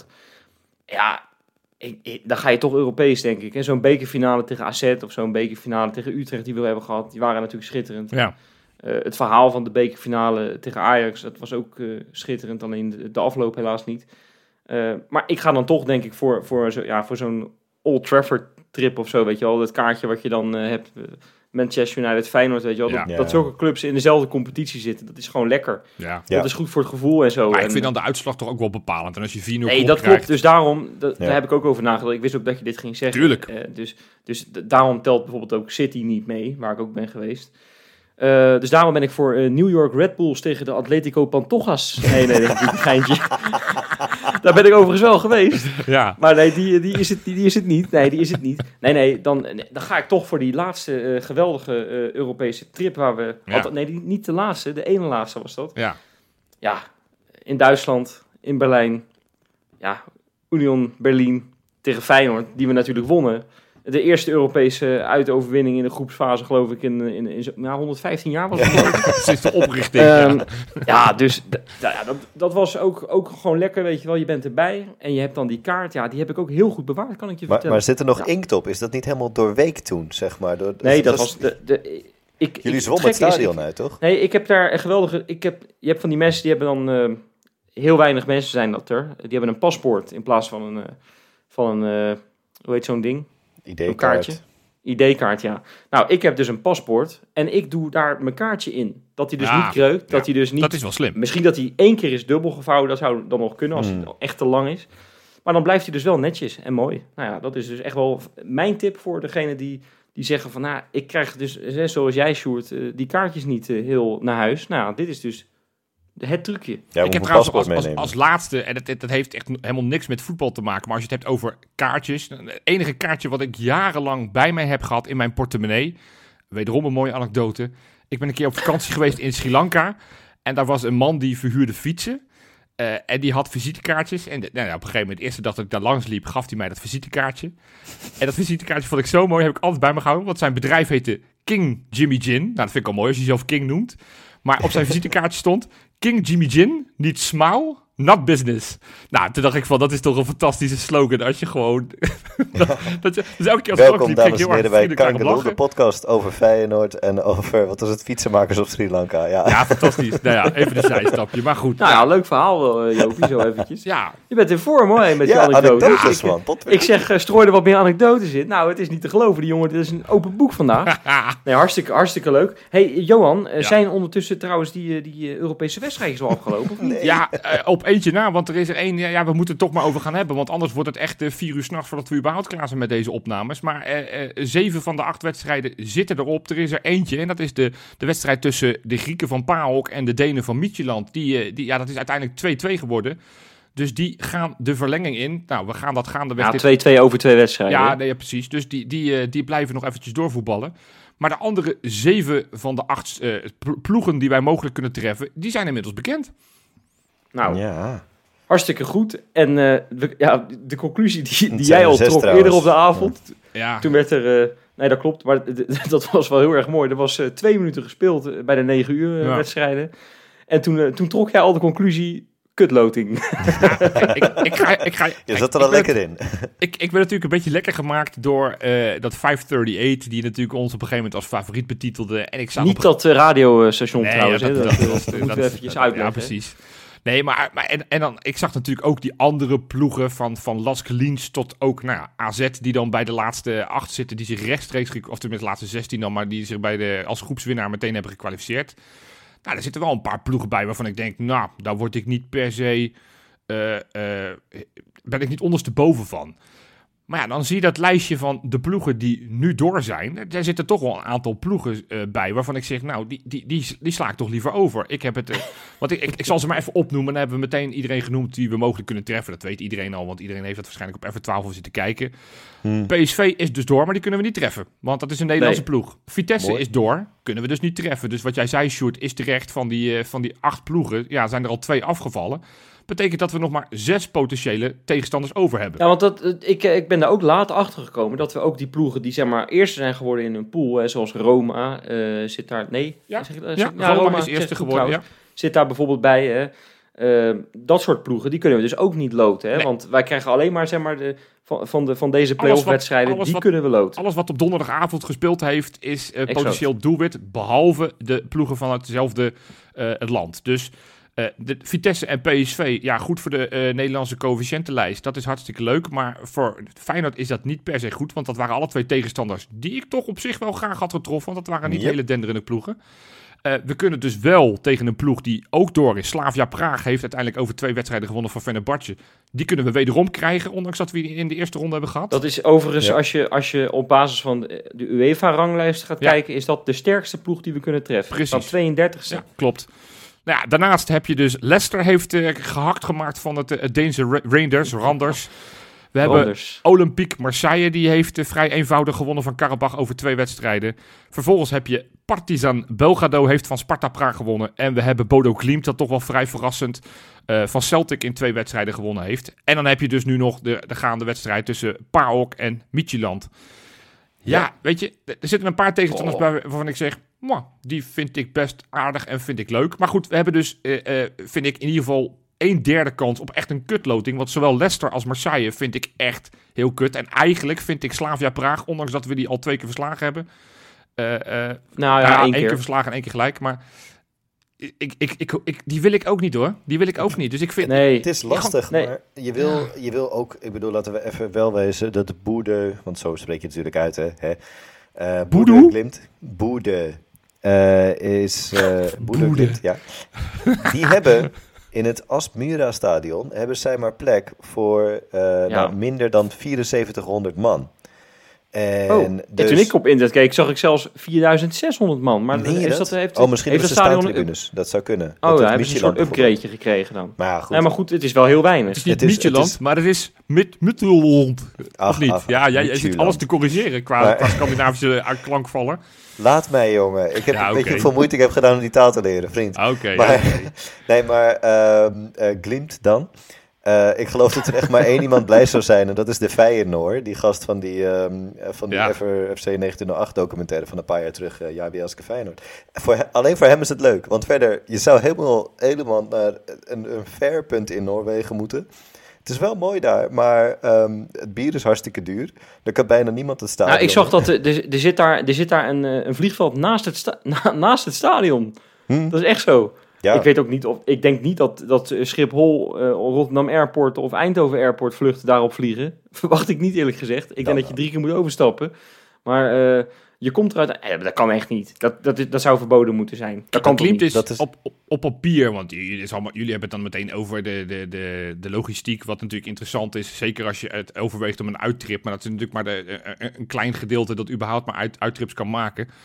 Ja, ik, ik, dan ga je toch Europees, denk ik. Hè? Zo'n bekerfinale tegen A Z of zo'n bekerfinale tegen Utrecht die we hebben gehad, die waren natuurlijk schitterend. Ja. Uh, het verhaal van de bekerfinale tegen Ajax, dat was ook uh, schitterend. Alleen de, de afloop helaas niet. Uh, maar ik ga dan toch, denk ik, voor, voor, zo, ja, voor zo'n Old Trafford trip of zo, weet je wel. Dat kaartje wat je dan uh, hebt, uh, Manchester United, Feyenoord, weet je wel. Ja. Dat, Ja. dat zulke clubs in dezelfde competitie zitten, dat is gewoon lekker. Ja. Dat is goed voor het gevoel en zo. Maar en, ik vind dan de uitslag toch ook wel bepalend. En als je vier nul nee, dat krijgt... klopt. Dus daarom, dat, ja. daar heb ik ook over nagedacht. Ik wist ook dat je dit ging zeggen. Tuurlijk. Uh, dus dus d- daarom telt bijvoorbeeld ook City niet mee, waar ik ook ben geweest. Uh, dus daarom ben ik voor uh, New York Red Bulls tegen de Atletico Pantojas. Nee, nee, dat is een geintje. Daar ben ik overigens wel geweest. Ja. Maar nee, die, die, is het, die, die is het niet. Nee, die is het niet. Nee, nee, dan, dan ga ik toch voor die laatste uh, geweldige uh, Europese trip waar we... Ja. Althans, nee, die, niet de laatste, de ene laatste was dat. Ja. Ja, in Duitsland, in Berlijn. Ja, Union Berlin tegen Feyenoord, die we natuurlijk wonnen. De eerste Europese uitoverwinning in de groepsfase, geloof ik, in, in, in, in nou, honderdvijftien jaar was het, geloof ik. Sinds de oprichting. Um, ja. ja, dus d- d- ja, dat, dat was ook, ook gewoon lekker, weet je wel. Je bent erbij en je hebt dan die kaart. Ja, die heb ik ook heel goed bewaard, kan ik je Maar, vertellen. maar zit er nog ja. inkt op? Is dat niet helemaal doorweekt toen, zeg maar? Door, Nee, dat, dat was... De, de, ik, Jullie ik, zwommen het gekke is, stadion ik- uit, toch? Nee, ik heb daar een geweldige... Ik heb, je hebt van die mensen, die hebben dan... Uh, heel weinig mensen zijn dat er. Die hebben een paspoort in plaats van een... Uh, van een uh, hoe heet zo'n ding? Een kaartje. I D-kaart. I D-kaart, ja. Nou, ik heb dus een paspoort en ik doe daar mijn kaartje in. Dat hij dus Ja, niet kreukt, dat ja, hij dus niet... Dat is wel slim. Misschien dat hij één keer is dubbel gevouwen, dat zou dan nog kunnen als Hmm. het echt te lang is. Maar dan blijft hij dus wel netjes en mooi. Nou ja, dat is dus echt wel mijn tip voor degene die, die zeggen van... Nou, ik krijg dus, zoals jij, Sjoerd, uh, die kaartjes niet uh, heel naar huis. Nou ja, dit is dus het trucje. Ja, Ik moet heb mijn trouwens paspoort als, als, meenemen. als laatste, en dat, dat heeft echt helemaal niks met voetbal te maken, maar als je het hebt over kaartjes, het enige kaartje wat ik jarenlang bij mij heb gehad in mijn portemonnee, wederom een mooie anekdote. Ik ben een keer op vakantie geweest in Sri Lanka en daar was een man die verhuurde fietsen. Uh, en die had visitekaartjes. En de, nou ja, op een gegeven moment, de eerste dag dat ik daar langs liep, gaf hij mij dat visitekaartje. En dat visitekaartje vond ik zo mooi, heb ik altijd bij me gehouden. Want zijn bedrijf heette King Jimmy Gin. Nou, dat vind ik al mooi als je jezelf King noemt. Maar op zijn visitekaartje stond King Jimmy Gin, niet smile, not business. Nou, toen dacht ik van, dat is toch een fantastische slogan. Als je gewoon... dat, dat je, dus elke keer als ik langs Welkom, liep, ging dames ik heel en erg heren, bij vriendelijk aan hem Kangeloel, de lachen. podcast over Feyenoord en over, wat was het, fietsenmakers op Sri Lanka. Ja, Ja, fantastisch. Nou ja, even een zijstapje. Maar goed. Nou ja, leuk verhaal wel, uh, Jopie, zo eventjes. Ja, Je bent in vorm hoor, met je ja anekdotes. anekdotes, Ik- man. Pot- Ik zeg, uh, strooi er wat meer anekdotes in. Nou, het is niet te geloven, die jongen. Dit is een open boek vandaag. Nee, hartstikke, hartstikke leuk. Hey, Johan, uh, Ja. zijn ondertussen trouwens die, uh, die uh, Europese wedstrijdjes al afgelopen? Of niet? Nee. ja uh, op eentje na, want er is er één, ja, ja, we moeten het toch maar over gaan hebben, want anders wordt het echt uh, vier uur s'nachts voordat we überhaupt klaar zijn met deze opnames. Maar uh, uh, zeven van de acht wedstrijden zitten erop. Er is er eentje en dat is de, de wedstrijd tussen de Grieken van PAOK en de Denen van Midtjylland. Die, uh, die, ja, dat is uiteindelijk twee twee geworden. Dus die gaan de verlenging in. Nou, we gaan dat gaandeweg... Ja, dit... twee-twee over twee wedstrijden. Ja, nee, ja, precies. Dus die, die, uh, die blijven nog eventjes doorvoetballen. Maar de andere zeven van de acht uh, ploegen die wij mogelijk kunnen treffen, die zijn inmiddels bekend. Nou, Ja. hartstikke goed. En uh, we, ja, de conclusie die, die Het jij zijn al er zes trok trouwens. eerder op de avond, Ja, toen werd er... Uh, nee, dat klopt, maar d- dat was wel heel erg mooi. Er was uh, twee minuten gespeeld uh, bij de negen uur uh, Ja. wedstrijden. En toen, uh, toen trok jij al de conclusie... Kutloting. ik, ik ga... Ik ga Je zat er al ik lekker ben, in. Ik, ik ben natuurlijk een beetje lekker gemaakt door uh, dat vijfhonderdachtendertig, die natuurlijk ons op een gegeven moment als favoriet betitelde. En ik zag Niet op... dat uh, radiostation Nee, trouwens. ja, hè. dat, dat, dat, dat, dat, dat dat- moeten we dat- eventjes dat- uitleggen. Ja, precies. Nee, maar, maar en, en dan, ik zag natuurlijk ook die andere ploegen van, van Lask Liens tot ook nou ja, A Z, die dan bij de laatste acht zitten, die zich rechtstreeks, ge- of tenminste de laatste zestien dan, maar die zich bij de, als groepswinnaar meteen hebben gekwalificeerd. Nou, er zitten wel een paar ploegen bij waarvan ik denk, nou, daar word ik niet per se, uh, uh, ben ik niet ondersteboven van. Maar ja, dan zie je dat lijstje van de ploegen die nu door zijn. Daar zitten toch wel een aantal ploegen uh, bij waarvan ik zeg, nou, die, die, die, die sla ik toch liever over. Ik heb het, uh, want ik, ik, ik zal ze maar even opnoemen. Dan hebben we meteen iedereen genoemd die we mogelijk kunnen treffen. Dat weet iedereen al, want iedereen heeft dat waarschijnlijk op F twaalf zitten kijken. Hmm. P S V is dus door, maar die kunnen we niet treffen. Want dat is een Nederlandse Nee. ploeg. Vitesse Mooi. is door, kunnen we dus niet treffen. Dus wat jij zei, Sjoerd, is terecht van die, uh, van die acht ploegen. Ja, zijn er al twee afgevallen. Betekent dat we nog maar zes potentiële tegenstanders over hebben. Ja, want dat, eh, ik, eh, ik ben daar ook later achter gekomen dat we ook die ploegen die zeg maar eerste zijn geworden in hun pool, hè, zoals Roma, eh, zit daar, nee, Ja, zeg ik- eh, ja, zeg- Roma is zeg eerste ik goed geworden. Ja. trouwens. Zit daar bijvoorbeeld bij, hè. Eh, dat soort ploegen, die kunnen we dus ook niet loten, hè, Nee. want wij krijgen alleen maar zeg maar de, van, van, de, van deze playoff wat- wedstrijden, alles die wat- kunnen we loten. Alles wat op donderdagavond gespeeld heeft, is uh, Exact. potentieel doelwit, behalve de ploegen van hetzelfde uh, het land. Dus uh, de Vitesse en P S V, ja, goed voor de uh, Nederlandse coëfficiëntenlijst. Dat is hartstikke leuk, maar voor Feyenoord is dat niet per se goed, want dat waren alle twee tegenstanders die ik toch op zich wel graag had getroffen, want dat waren niet Yep. hele denderende ploegen. Uh, we kunnen dus wel tegen een ploeg die ook door is. Slavia Praag heeft uiteindelijk over twee wedstrijden gewonnen van Fenerbahce. Die kunnen we wederom krijgen, ondanks dat we die in de eerste ronde hebben gehad. Dat is overigens, Ja. als, je, als je op basis van de de UEFA-ranglijst gaat Ja. kijken, is dat de sterkste ploeg die we kunnen treffen. Precies. Dat tweeëndertigste. Ja, klopt. Nou ja, daarnaast heb je dus Leicester heeft uh, gehakt gemaakt van het, uh, het Deense Ra- Rangers, Randers. We hebben Anders. Olympique Marseille, die heeft uh, vrij eenvoudig gewonnen van Karabach over twee wedstrijden. Vervolgens heb je Partizan Belgrado, heeft van Sparta Praag gewonnen. En we hebben Bodo Glimt, dat toch wel vrij verrassend uh, van Celtic in twee wedstrijden gewonnen heeft. En dan heb je dus nu nog de, de gaande wedstrijd tussen PAOK en Midtjylland. Ja, Ja. weet je, er zitten een paar tegenstanders Oh. bij waarvan ik zeg, mwah, die vind ik best aardig en vind ik leuk. Maar goed, we hebben dus, uh, uh, vind ik in ieder geval een derde kans op echt een kutloting. Want zowel Leicester als Marseille vind ik echt heel kut. En eigenlijk vind ik Slavia Praag, ondanks dat we die al twee keer verslagen hebben. Uh, uh, Nou ja, ja, één één keer keer. verslagen en één keer gelijk. Maar ik, ik, ik, ik, die wil ik ook niet hoor. Die wil ik ook niet. Dus ik vind... Nee. Het is lastig, Nee. maar je wil, je wil ook... Ik bedoel, laten we even wel wezen dat de Boede... Want zo spreek je het natuurlijk uit, hè. hè uh, Boede? Boede Glimt. Boede uh, is... Uh, Boede Boede. Glimt, ja. Die hebben... In het Asmira-stadion hebben zij maar plek voor uh, nou, minder dan vierenzeventighonderd man. En Oh, en dus... toen ik op internet keek, zag ik zelfs vierduizend zeshonderd man. Maar Meen je is dat? dat, heeft, oh, misschien heeft hebben het ze stadion... staantribunes. Dat zou kunnen. Oh, dat daar heeft hebben ze een soort Midtjylland upgradeje gekregen dan. Maar ja, goed. Nee, maar goed, het is wel heel weinig. Het is niet Het is- Midtjeland, het is- maar het is Mid- Midtjylland. Ach, Of niet? ach, ja, jij, jij zit Midtjylland. alles te corrigeren qua, Maar- qua Scandinavische uh, klankvallen. Laat mij, jongen. Ik heb Ja, een beetje oké. hoeveel moeite ik heb gedaan om die taal te leren, vriend. Oké. Okay, Maar, okay. nee, maar ehm uh, Glimt dan. Uh, ik geloof dat er echt maar één iemand blij zou zijn. En dat is de Feyenoord. Die gast van die, um, van die Ja. F C negentien nul acht documentaire van een paar jaar terug. Uh, ja, wie elske Feyenoord. Voor he- alleen voor hem is het leuk. Want verder, je zou helemaal, helemaal naar een, een fair punt in Noorwegen moeten. Het is wel mooi daar, maar um, het bier is hartstikke duur. Er kan bijna niemand het stadion. Nou, ik zag dat er, er, er zit daar, er zit daar een, eh, een vliegveld naast het, sta, na, naast het stadion. Hm? Dat is echt zo. Ja. Ik weet ook niet of. Ik denk niet dat, dat Schiphol, uh, Rotterdam Airport of Eindhoven Airport vluchten daarop vliegen. Verwacht ik niet, eerlijk gezegd. Ik denk Dan dat je drie keer moet overstappen. Maar uh, je komt eruit. Eh, dat kan echt niet. Dat, dat, is, dat zou verboden moeten zijn. Dat kan toch Glimt niet? is, Dat is- Op, op, op papier, want jullie, is allemaal, jullie hebben het dan meteen over de, de, de, de logistiek, wat natuurlijk interessant is. Zeker als je het overweegt om een uittrip. Maar dat is natuurlijk maar de, een, een klein gedeelte dat überhaupt maar uit, uittrips kan maken.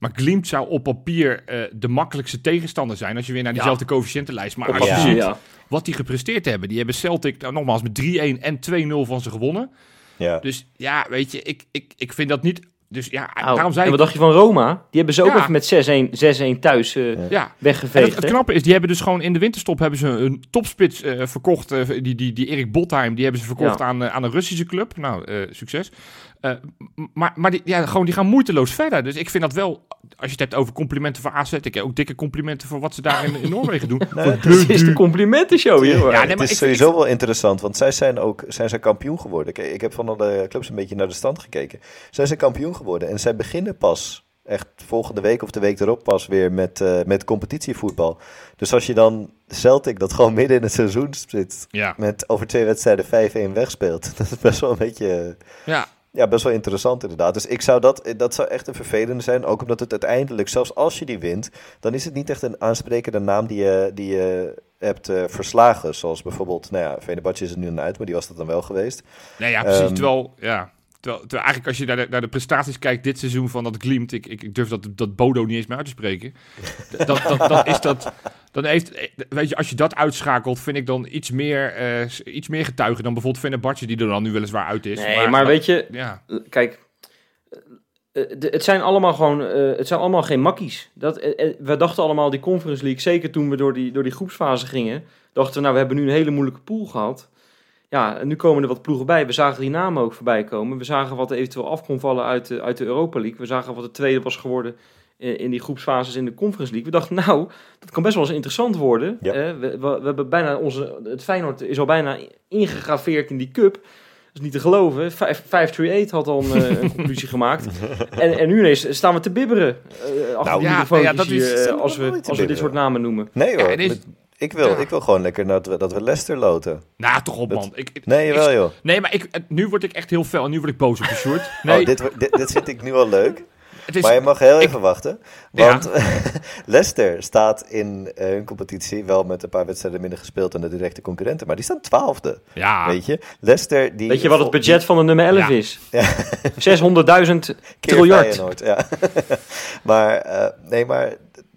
Maar Glimt zou op papier uh, de makkelijkste tegenstander zijn als je weer naar diezelfde ja. coëfficiëntenlijst. Maar als ja. je ziet ja. wat die gepresteerd hebben. Die hebben Celtic nou, nogmaals met drie-een en twee-nul van ze gewonnen. Ja. Dus ja, weet je, ik, ik, ik vind dat niet... Dus ja, Oh, daarom zei en ik... wat dacht je van Roma? Die hebben ze ook Ja. even met zes-een thuis uh, ja. weggeveegd. En het, het knappe is, die hebben dus gewoon in de winterstop hebben ze een topspits uh, verkocht. Uh, die, die, die Erik Botheim, die hebben ze verkocht Ja. aan, uh, aan een Russische club. Nou, uh, succes. Uh, maar maar die, ja, gewoon, die gaan moeiteloos verder. Dus ik vind dat wel, als je het hebt over complimenten voor A Z, ik heb ook dikke complimenten voor wat ze daar in, in Noorwegen doen. Nee, Voor Het is de complimentenshow hier hoor. Ja, nee, het maar is ik- sowieso ik- wel interessant, want zij zijn ook zijn zij kampioen geworden. Kijk, ik heb van alle clubs een beetje naar de stand gekeken. Zij zijn kampioen geworden en zij beginnen pas echt volgende week of de week erop pas weer met, uh, met competitievoetbal. Dus als je dan Celtic dat gewoon midden in het seizoen zit Ja, met over twee wedstrijden vijf-een wegspeelt, dat is best wel een beetje... ja. Ja, best wel interessant inderdaad. Dus ik zou dat, dat zou echt een vervelende zijn. Ook omdat het uiteindelijk, zelfs als je die wint, dan is het niet echt een aansprekende naam die je, die je hebt uh, verslagen. Zoals bijvoorbeeld, nou ja, Fenerbahce is er nu aan uit, maar die was dat dan wel geweest. Nee, ja, precies. Um, terwijl, ja... Terwijl, terwijl eigenlijk als je naar de, naar de prestaties kijkt dit seizoen van dat Glimt, ik, ik, ik durf dat, dat Bodo niet eens meer uit te spreken. Dat, dat, dat is dat, dan heeft, weet je, als je dat uitschakelt, vind ik dan iets meer, uh, iets meer getuigen dan bijvoorbeeld Fenerbahce, die er dan nu weliswaar uit is. Nee, maar, maar dat, weet je, ja. kijk, uh, de, het zijn allemaal gewoon, uh, het zijn allemaal geen makkies. Dat, uh, uh, we dachten allemaal die Conference League, zeker toen we door die, door die groepsfase gingen, dachten we, nou, we hebben nu een hele moeilijke pool gehad. Ja, en nu komen er wat ploegen bij. We zagen die namen ook voorbij komen. We zagen wat er eventueel af kon vallen uit de, uit de Europa League. We zagen wat de tweede was geworden in, in die groepsfases in de Conference League. We dachten, nou, dat kan best wel eens interessant worden. Ja. Eh, we, we, we hebben bijna onze, het Feyenoord is al bijna ingegraveerd in die cup. Dat is niet te geloven. vijf drie acht had al een, een conclusie gemaakt. En, en nu ineens staan we te bibberen. Uh, achter Nou, de ja, microfoontjes ja, dat is- hier, staan uh, we als nooit we, te als we dit bibberen. soort namen noemen. Nee hoor, Ja, dit is- met- ik, wil, ja. ik wil gewoon lekker dat we, dat we Leicester loten. Nou, toch op Dat- man. Ik, ik- Nee, ik- jawel joh. Nee, maar ik, nu word ik echt heel fel en nu word ik boos op de Sjoerd. Nee, Oh, dit, wo- dit, dit vind ik nu al leuk. het is, Maar je mag heel ik- even wachten. Ja. Want Leicester staat in uh, hun competitie wel met een paar wedstrijden minder gespeeld dan de directe concurrenten. Maar die staan twaalfde, ja, weet je. Leicester die... Weet je wat het budget van de nummer elf Ja. is? Ja. zeshonderdduizend Keer triljard. Feyenoord, ja. maar, uh, nee, maar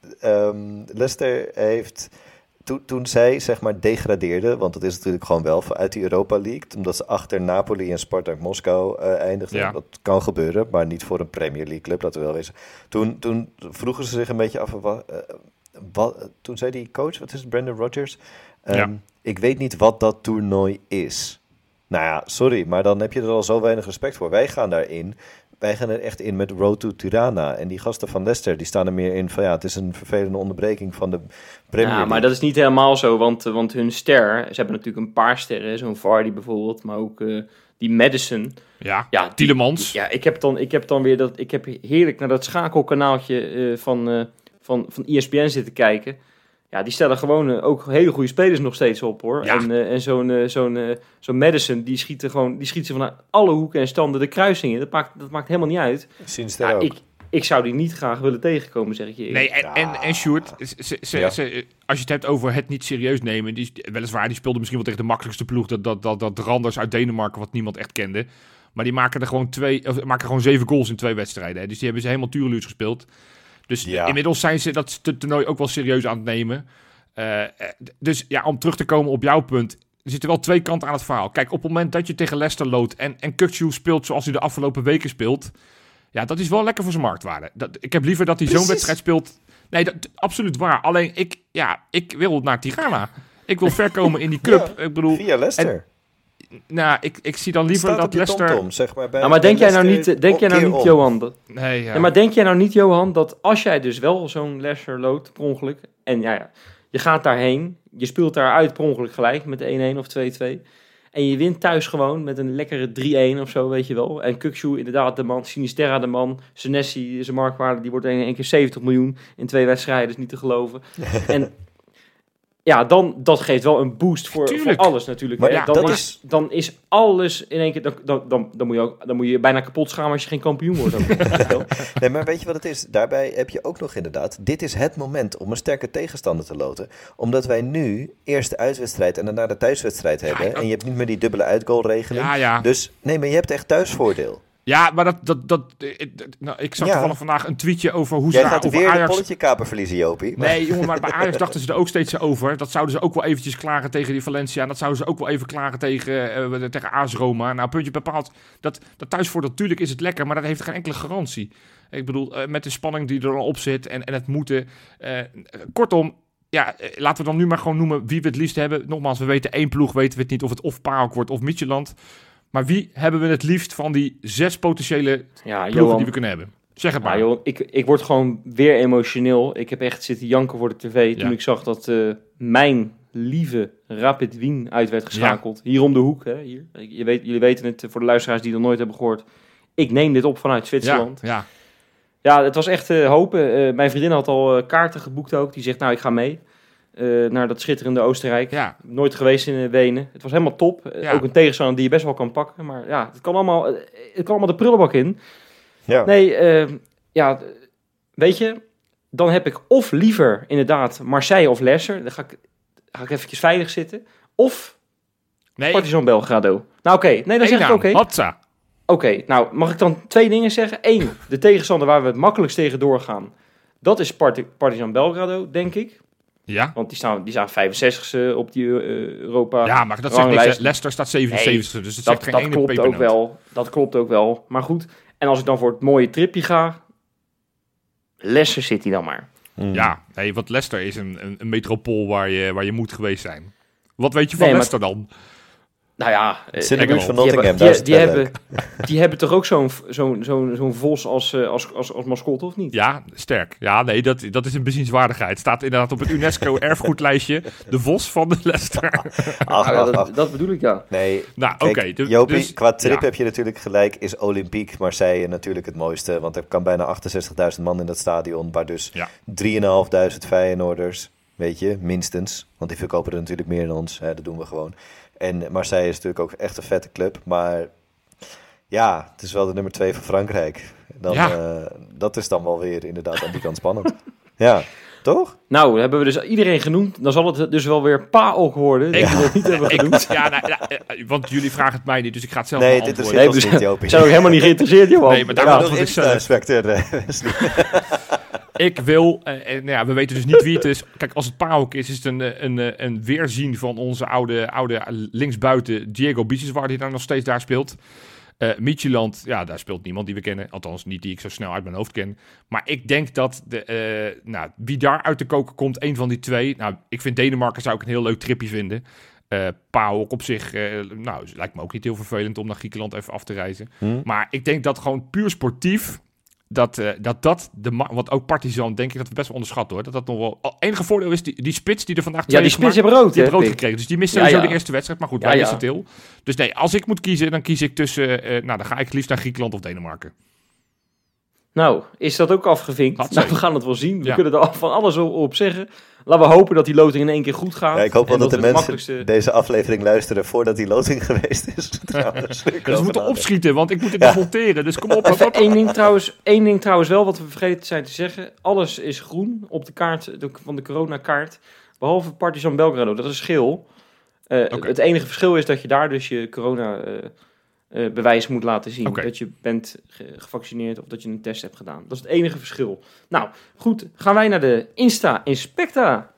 um, Leicester heeft... Toen, toen zij, zeg maar, degradeerden, want dat is natuurlijk gewoon wel uit die Europa League, omdat ze achter Napoli en Spartak Moskou uh, eindigden. Ja. Dat kan gebeuren, maar niet voor een Premier League club, laten we wel wezen. Toen, toen vroegen ze zich een beetje af, wat, uh, wat, toen zei die coach, wat is het, Brendan Rodgers? Um, Ja. Ik weet niet wat dat toernooi is. Nou ja, sorry, maar dan heb je er al zo weinig respect voor. Wij gaan daarin. Wij gaan er echt in met Road to Tirana. En die gasten van Leicester, die staan er meer in van ja, het is een vervelende onderbreking van de Premier Ja, League. maar dat is niet helemaal zo, want, uh, want hun ster, ze hebben natuurlijk een paar sterren, zo'n Vardy bijvoorbeeld, maar ook uh, die Madison. ja. Ja, die- Tielemans. Ja, ik heb dan, ik heb dan weer dat, ik heb heerlijk naar dat schakelkanaaltje uh, van, uh, van, van E S P N zitten kijken. Ja, die stellen gewoon uh, ook hele goede spelers nog steeds op, hoor. Ja. En, uh, en zo'n, uh, zo'n, uh, zo'n Madison, die schiet er gewoon, die schiet ze van alle hoeken en standen de kruisingen. Dat maakt, dat maakt helemaal niet uit. Zien ze er Ja, ook. ik, ik zou die niet graag willen tegenkomen, zeg ik je eerlijk. Nee, en, en, en Sjoerd, ze, ze, Ja. ze, als je het hebt over het niet serieus nemen, die, is- weliswaar, die speelde misschien wel tegen de makkelijkste ploeg, dat, dat, dat, dat Randers uit Denemarken, wat niemand echt kende. Maar die maken er gewoon twee, of, maken gewoon zeven goals in twee wedstrijden. Hè. Dus die hebben ze helemaal tureluurs gespeeld. Dus Ja. inmiddels zijn ze dat t- toernooi ook wel serieus aan het nemen. Uh, dus ja, om terug te komen op jouw punt, er zitten wel twee kanten aan het verhaal. Kijk, op het moment dat je tegen Leicester loodt en, en Kukçu speelt zoals hij de afgelopen weken speelt, ja, dat is wel lekker voor zijn marktwaarde. Dat, ik heb liever dat hij zo'n Precies. wedstrijd speelt. Nee, dat, absoluut waar. Alleen, ik, ja, ik wil naar Tirana. Ik wil ver komen in die cup. Ja, ik bedoel, Via Leicester. nou, ik, ik zie dan liever Staat dat op je Leicester... TomTom, zeg maar. Bij, Nou, maar bij denk jij nou niet, Leicester denk jij nou keer niet, om. Johan, dat, Nee, ja. ja, maar denk jij nou niet, Johan, dat als jij dus wel zo'n Leicester loodt, per ongeluk, en ja, ja, je gaat daarheen, je speelt daar uit per ongeluk gelijk met één-één of twee-twee, en je wint thuis gewoon met een lekkere drie-één of zo, weet je wel. En Kukçu, inderdaad de man, Sinisterra de man, Senesi, zijn marktwaarde, die wordt in één keer zeventig miljoen in twee wedstrijden, is niet te geloven. En ja, dan, dat geeft wel een boost voor, voor Tuurlijk. alles natuurlijk. Maar hè. ja, dan, dat is, is- dan is alles in één keer, dan, dan, dan, dan, moet je ook, dan moet je bijna kapot schamen als je geen kampioen wordt. Ook, weet je wel. Nee, maar weet je wat het is? Daarbij heb je ook nog inderdaad, dit is het moment om een sterke tegenstander te loten. Omdat wij nu eerst de uitwedstrijd en daarna de thuiswedstrijd hebben. ja. En je hebt niet meer die dubbele uitgoalregeling. Ja, ja. Dus nee, maar je hebt echt thuisvoordeel. Ja, maar dat... dat, dat eh, nou, ik zag Ja. toevallig vandaag een tweetje over hoe ze Jij daar gaat over weer de Ajax... polletje kaper verliezen, Jopie. Nee, jongen, maar bij Ajax dachten ze er ook steeds over. Dat zouden ze ook wel eventjes klagen tegen die Valencia. En dat zouden ze ook wel even klagen tegen, uh, tegen A S Roma. Nou, puntje bepaald. Dat, dat thuisvoordeel, natuurlijk is het lekker, maar dat heeft geen enkele garantie. Ik bedoel, uh, met de spanning die er dan op zit en, en het moeten. Uh, kortom, ja, uh, laten we dan nu maar gewoon noemen wie we het liefst hebben. Nogmaals, we weten één ploeg, weten we het niet of het of PAOK wordt of Midtjylland. Maar wie hebben we het liefst van die zes potentiële Ja, ploegen Johan, die we kunnen hebben? Zeg het ja, maar. Johan ik, ik word gewoon weer emotioneel. Ik heb echt zitten janken voor de tv toen Ja. ik zag dat uh, mijn lieve Rapid Wien uit werd geschakeld. Hier om de hoek. Hè, hier. Je weet, jullie weten het, voor de luisteraars die het nog nooit hebben gehoord. Ik neem dit op vanuit Zwitserland. Ja, ja. Ja, het was echt uh, hopen. Uh, mijn vriendin had al uh, kaarten geboekt ook. Die zegt, nou, ik ga mee uh, naar dat schitterende Oostenrijk. ja. Nooit geweest in uh, Wenen. Het was helemaal top. Uh, Ja. Ook een tegenstander die je best wel kan pakken. Maar ja, het kan allemaal, uh, het kan allemaal de prullenbak in. Ja. Nee, uh, ja, weet je, dan heb ik of liever inderdaad Marseille of Leicester. Dan ga ik, ga ik eventjes veilig zitten. Of Nee, Partizan Belgrado. Nou oké, nee, dan zeg ik oké. Hotza. Oké, nou mag ik dan twee dingen zeggen? Eén, de tegenstander waar we het makkelijkst tegen doorgaan. Dat is Part- Partizan Belgrado, denk ik. Ja. Want die staan, die staan vijfenzestigste op die uh, Europa. Ja, maar dat zegt niks. ranglijst. hè. Leicester staat zevenenzeventigste, dus dat, Dat, zegt geen dat ene klopt ook pepernoot. wel. Dat klopt ook wel. Maar goed, en als ik dan voor het mooie tripje ga, Leicester City dan maar. Mm. Ja, nee, want Leicester is een, een, een metropool waar je, waar je moet geweest zijn. Wat weet je van Nee, maar- Leicester dan? Nou ja, Het zit in de Engeland. buurt van die Nottingham, hebben, daar is die, het die, wel hebben, leuk. die hebben toch ook zo'n zo'n zo'n zo'n vos als, uh, als, als, als mascotte, of niet? Ja, sterk. Ja, nee, dat, dat is een bezienswaardigheid. Staat inderdaad op het UNESCO-erfgoedlijstje. De vos van de Leicester. Ach, Nou ja, ach, dat, ach. dat bedoel ik, ja. Nee, Nou, oké. kijk, dus- Jopie, dus- qua trip ja. heb je natuurlijk gelijk, is Olympique Marseille natuurlijk het mooiste. Want er kan bijna achtenzestigduizend man in dat stadion, waar dus Ja. drieduizend vijfhonderd Feyenoorders, weet je, minstens. Want die verkopen er natuurlijk meer dan ons, hè, dat doen we gewoon. En Marseille is natuurlijk ook echt een vette club, maar ja, het is wel de nummer twee van Frankrijk. Dan, Ja. eh, dat is dan wel weer inderdaad aan die kant spannend. Ja, toch? Nou, hebben we dus iedereen genoemd. Dan zal het dus wel weer PAOK worden, die Ik- we nog niet hebben Ik, genoemd. ja, nou, ja, eh, want jullie vragen het mij niet, dus ik ga het zelf Nee, maar het antwoorden. interesseert Nee, ons dus- niet, Jopie. We zijn ook helemaal niet geïnteresseerd, Johan. Nee, maar daar Ja, Ja, nog antwoord ik zelf. Insta-inspecteur, eh, Wesley. Ik wil, eh, eh, nou ja, we weten dus niet wie het is. Kijk, als het PAOK is, is het een, eh, een, eh, een weerzien van onze oude, oude linksbuiten Diego Biseswar, die daar nog steeds daar speelt. Uh, Midtjylland, ja, daar speelt niemand die we kennen. Althans, niet die ik zo snel uit mijn hoofd ken. Maar ik denk dat de, uh, nou, wie daar uit de koken komt, één van die twee. Nou, ik vind Denemarken zou ik een heel leuk tripje vinden. Uh, PAOK op zich, uh, nou, lijkt me ook niet heel vervelend om naar Griekenland even af te reizen. Hm? Maar ik denk dat gewoon puur sportief, dat uh, dat, dat de ma- want ook Partizan denk ik dat we best wel onderschatten hoor. Dat dat nog wel, oh, enige voordeel is die, die spits die er vandaag Ja, twee die is spits gemaakt, hebben rood, die hè, heeft rood Pik? gekregen. Dus die mist Ja, sowieso ja. de eerste wedstrijd. Maar goed, Ja, wij ja. is het heel. Dus nee, als ik moet kiezen, dan kies ik tussen, uh, nou dan ga ik het liefst naar Griekenland of Denemarken. Nou, is dat ook afgevinkt? Had Nou, ze. we gaan het wel zien. We Ja. kunnen er van alles op, op zeggen. Laten we hopen dat die loting in één keer goed gaat. Ja, ik hoop wel En dat de het mensen makkelijkste- deze aflevering luisteren voordat die loting geweest is. Trouwens, Dus we moeten opschieten, want ik moet dit nog monteren. Dus kom op. Even één ding, trouwens, één ding trouwens wel, wat we vergeten zijn te zeggen. Alles is groen op de kaart de, van de coronakaart. Behalve Partizan Belgrado, dat is geel. Uh, Oké. Het enige verschil is dat je daar dus je corona uh, uh, bewijs moet laten zien. Oké. Dat je bent ge- gevaccineerd of dat je een test hebt gedaan. Dat is het enige verschil. Nou, goed. Gaan wij naar de Insta Inspecta.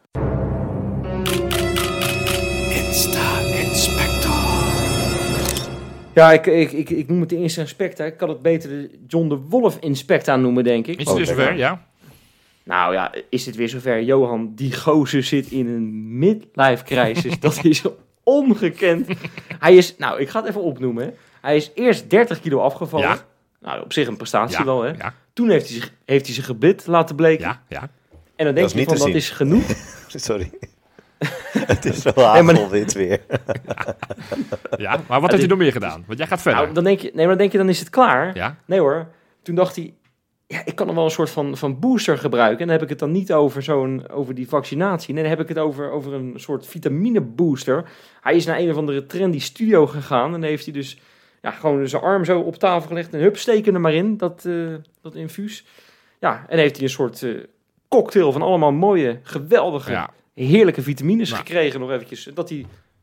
Ja, ik, ik, ik, ik noem het de Insta Inspecta. Ik kan het beter de John de Wolf Inspecta noemen, denk ik. Is het weer zover? Ja. Nou ja, is het weer zover? Johan, die gozer zit in een midlife crisis. Dat is ongekend. Hij is, nou, ik ga het even opnoemen. Hè. Hij is eerst dertig kilo afgevallen. Ja. Nou, op zich een prestatie Ja, wel, hè. ja, Toen heeft hij, zich, heeft hij zijn gebit laten bleken. ja, ja. En dan denk Dat is je niet van, te dat zien. is genoeg. Sorry. Het is zo maar- hagelwit weer. ja. Maar wat heeft hij nog meer gedaan? Want jij gaat verder. Nou, dan denk je, nee, maar dan denk je, dan is het klaar. Ja, Nee hoor. Toen dacht hij, ja, ik kan nog wel een soort van, van booster gebruiken. En dan heb ik het dan niet over, zo'n, over die vaccinatie. Nee, dan heb ik het over, over een soort vitamine booster. Hij is naar een of andere trendy studio gegaan. En dan heeft hij dus ja, gewoon zijn arm zo op tafel gelegd. En hup, steken er maar in, dat, uh, dat infuus. Ja, en heeft hij een soort uh, cocktail van allemaal mooie, geweldige, ja. heerlijke vitamines Nou. gekregen nog eventjes. Dat hij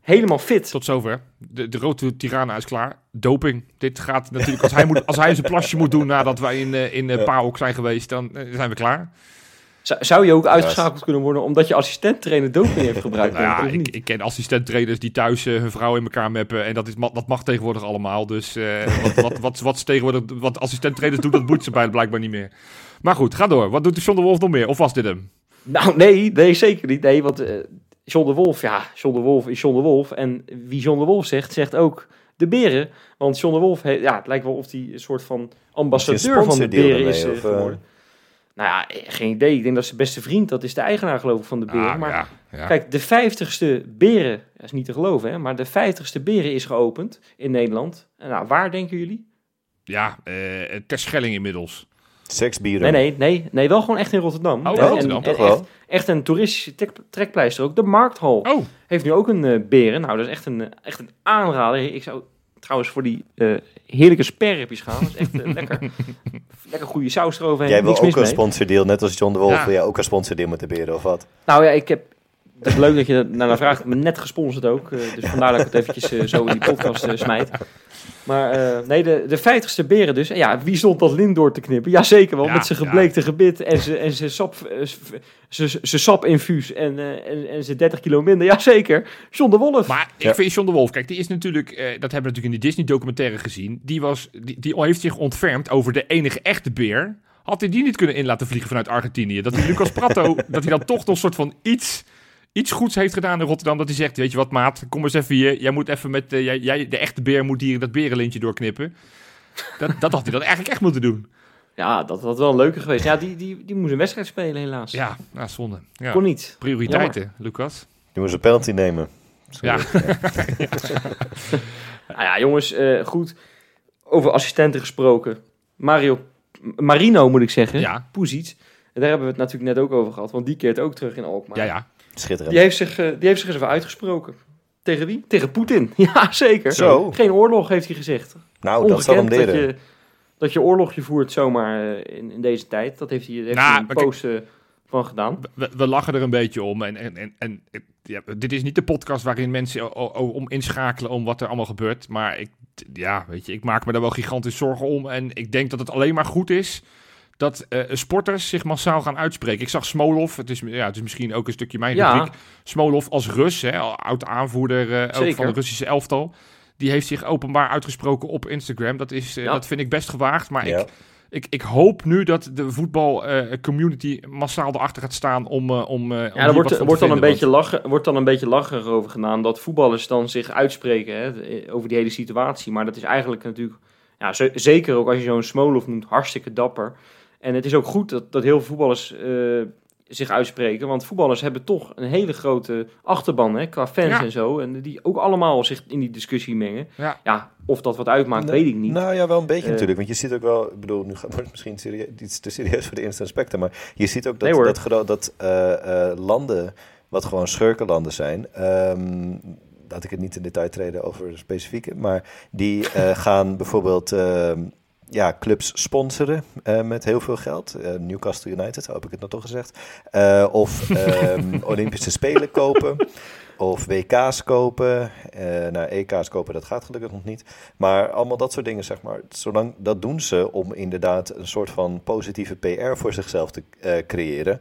helemaal fit. Tot zover. De, de rode Tirana is klaar. Doping. Dit gaat natuurlijk... Als hij, moet, als hij zijn plasje moet doen nadat wij in, uh, in uh, PAOK zijn geweest, dan uh, zijn we klaar. Zou je ook uitgeschakeld kunnen worden omdat je assistent-trainer doping heeft gebruikt? Nou ja, ik, ik ken assistent-trainers die thuis uh, hun vrouw in elkaar meppen. En dat, is, dat mag tegenwoordig allemaal. Dus uh, wat, wat, wat, wat, ze tegenwoordig, wat assistent-trainers doen, dat boeit ze bij blijkbaar niet meer. Maar goed, ga door. Wat doet de John de Wolf nog meer? Of was dit hem? Nou, nee, nee zeker niet. Nee, want uh, John de Wolf, ja, John de Wolf is John de Wolf. En wie John de Wolf zegt, zegt ook de beren. Want John de Wolf, he, ja, het lijkt wel of hij een soort van ambassadeur van de beren is uh, geworden. Uh... Nou ja, geen idee. Ik denk dat zijn beste vriend, dat is de eigenaar geloof ik van de beren. Ah, maar ja, ja. Kijk, de vijftigste beren, dat is niet te geloven, hè, maar de vijftigste beren is geopend in Nederland. En nou, waar denken jullie? Ja, uh, Terschelling inmiddels. Seksbieren. Nee, nee, nee, nee, wel gewoon echt in Rotterdam. Oh, en, Rotterdam, en, toch en wel. Echt, echt een toeristische trek, trekpleister ook. De Markthal Oh. heeft nu ook een uh, beren. Nou, dat is echt een, echt een aanrader. Ik zou trouwens voor die uh, heerlijke sperripjes gaan. Dat is echt uh, lekker. Lekker goede saus eroverheen. Jij wil Niks ook mis een mee. sponsordeal, net als John de Wolf. Ja. Wil jij ook een sponsordeal met de beren of wat? Nou ja, ik heb... Het is leuk dat je naar vraagt. Ik ben net gesponsord ook. Uh, dus vandaar dat ik het eventjes uh, zo in die podcast uh, smijt. Maar uh, nee, de, de vijftigste beren dus. En ja, wie stond dat lint door te knippen? Jazeker wel, Ja, met zijn ja. gebleekte gebit en zijn en zijn sap, uh, zijn zijn sapinfuus en, uh, en, en zijn dertig kilo minder. Jazeker, John de Wolf. Maar ik Ja. vind John de Wolf, kijk, die is natuurlijk, uh, dat hebben we natuurlijk in de Disney-documentaire gezien. Die, was, die, die heeft zich ontfermd over de enige echte beer. Had hij die niet kunnen in laten vliegen vanuit Argentinië? Dat hij Lucas Pratto, dat hij dan toch nog een soort van iets... iets goeds heeft gedaan in Rotterdam, dat hij zegt, weet je wat maat, kom eens even hier, jij moet even met, uh, jij, jij, de echte beer moet hier dat berenlintje doorknippen. Dat, dat had hij dan eigenlijk echt moeten doen. Ja, dat had wel een leuke geweest. Ja, die, die, die moest een wedstrijd spelen helaas. Ja, nou, zonde. Ja. Kon niet. Prioriteiten, Lucas. Je moest een penalty nemen. Ja. Nou ja, jongens, uh, goed. Over assistenten gesproken. Mario, Marino moet ik zeggen. Ja. Pusic. Daar hebben we het natuurlijk net ook over gehad, want die keert ook terug in Alkmaar. Ja, ja. Schitterend. Die heeft, zich, uh, die heeft zich eens even uitgesproken. Tegen wie? Tegen Poetin. Ja, zeker. Zo. Geen oorlog, heeft hij gezegd. Nou, dat zal hem Ongekend dat leren. je, dat je oorlogje voert zomaar uh, in, in deze tijd. Dat heeft hij, heeft Nou, hij een maar kijk- post uh, van gedaan. We, we lachen er een beetje om. En, en, en, en ja, dit is niet de podcast waarin mensen o- o- om inschakelen om wat er allemaal gebeurt. Maar ik, ja, weet je, ik maak me daar wel gigantisch zorgen om. En ik denk dat het alleen maar goed is dat uh, sporters zich massaal gaan uitspreken. Ik zag Smolov, het is, ja, het is misschien ook een stukje mijn Ja. rubriek. Smolov als Rus, hè, oud aanvoerder uh, ook Zeker. van de Russische elftal. Die heeft zich openbaar uitgesproken op Instagram. Dat, is, uh, Ja. dat vind ik best gewaagd. Maar Ja. ik, ik, ik hoop nu dat de voetbalcommunity massaal erachter gaat staan om, uh, om, uh, om Ja, hier er wordt, wat van wordt, te dan een vinden, beetje lachen, wordt dan een beetje lacherig over gedaan dat voetballers dan zich uitspreken hè, over die hele situatie. Maar dat is eigenlijk natuurlijk, ja, z- zeker ook als je zo'n Smolov noemt, hartstikke dapper. En het is ook goed dat, dat heel veel voetballers uh, zich uitspreken. Want voetballers hebben toch een hele grote achterban hè, qua fans Ja. en zo. En die ook allemaal zich in die discussie mengen. Ja. Ja, of dat wat uitmaakt, Nou, weet ik niet. Nou ja, wel een beetje Eh. natuurlijk. Want je ziet ook wel, ik bedoel, nu gaat- wordt het misschien serie- iets te serieus voor de instant specter. Maar je ziet ook dat, Nee, hoor. dat, gro- dat uh, uh, landen, wat gewoon schurkenlanden zijn. Um, laat ik het niet in detail treden over specifieke. Maar die uh, gaan bijvoorbeeld uh, ja, clubs sponsoren uh, met heel veel geld. Uh, Newcastle United, heb ik het nou toch gezegd. Uh, of um, Olympische Spelen kopen. Of W K's kopen. Uh, nou, E K's kopen, dat gaat gelukkig nog niet. Maar allemaal dat soort dingen, zeg maar. Zolang, dat doen ze om inderdaad een soort van positieve P R voor zichzelf te uh, creëren.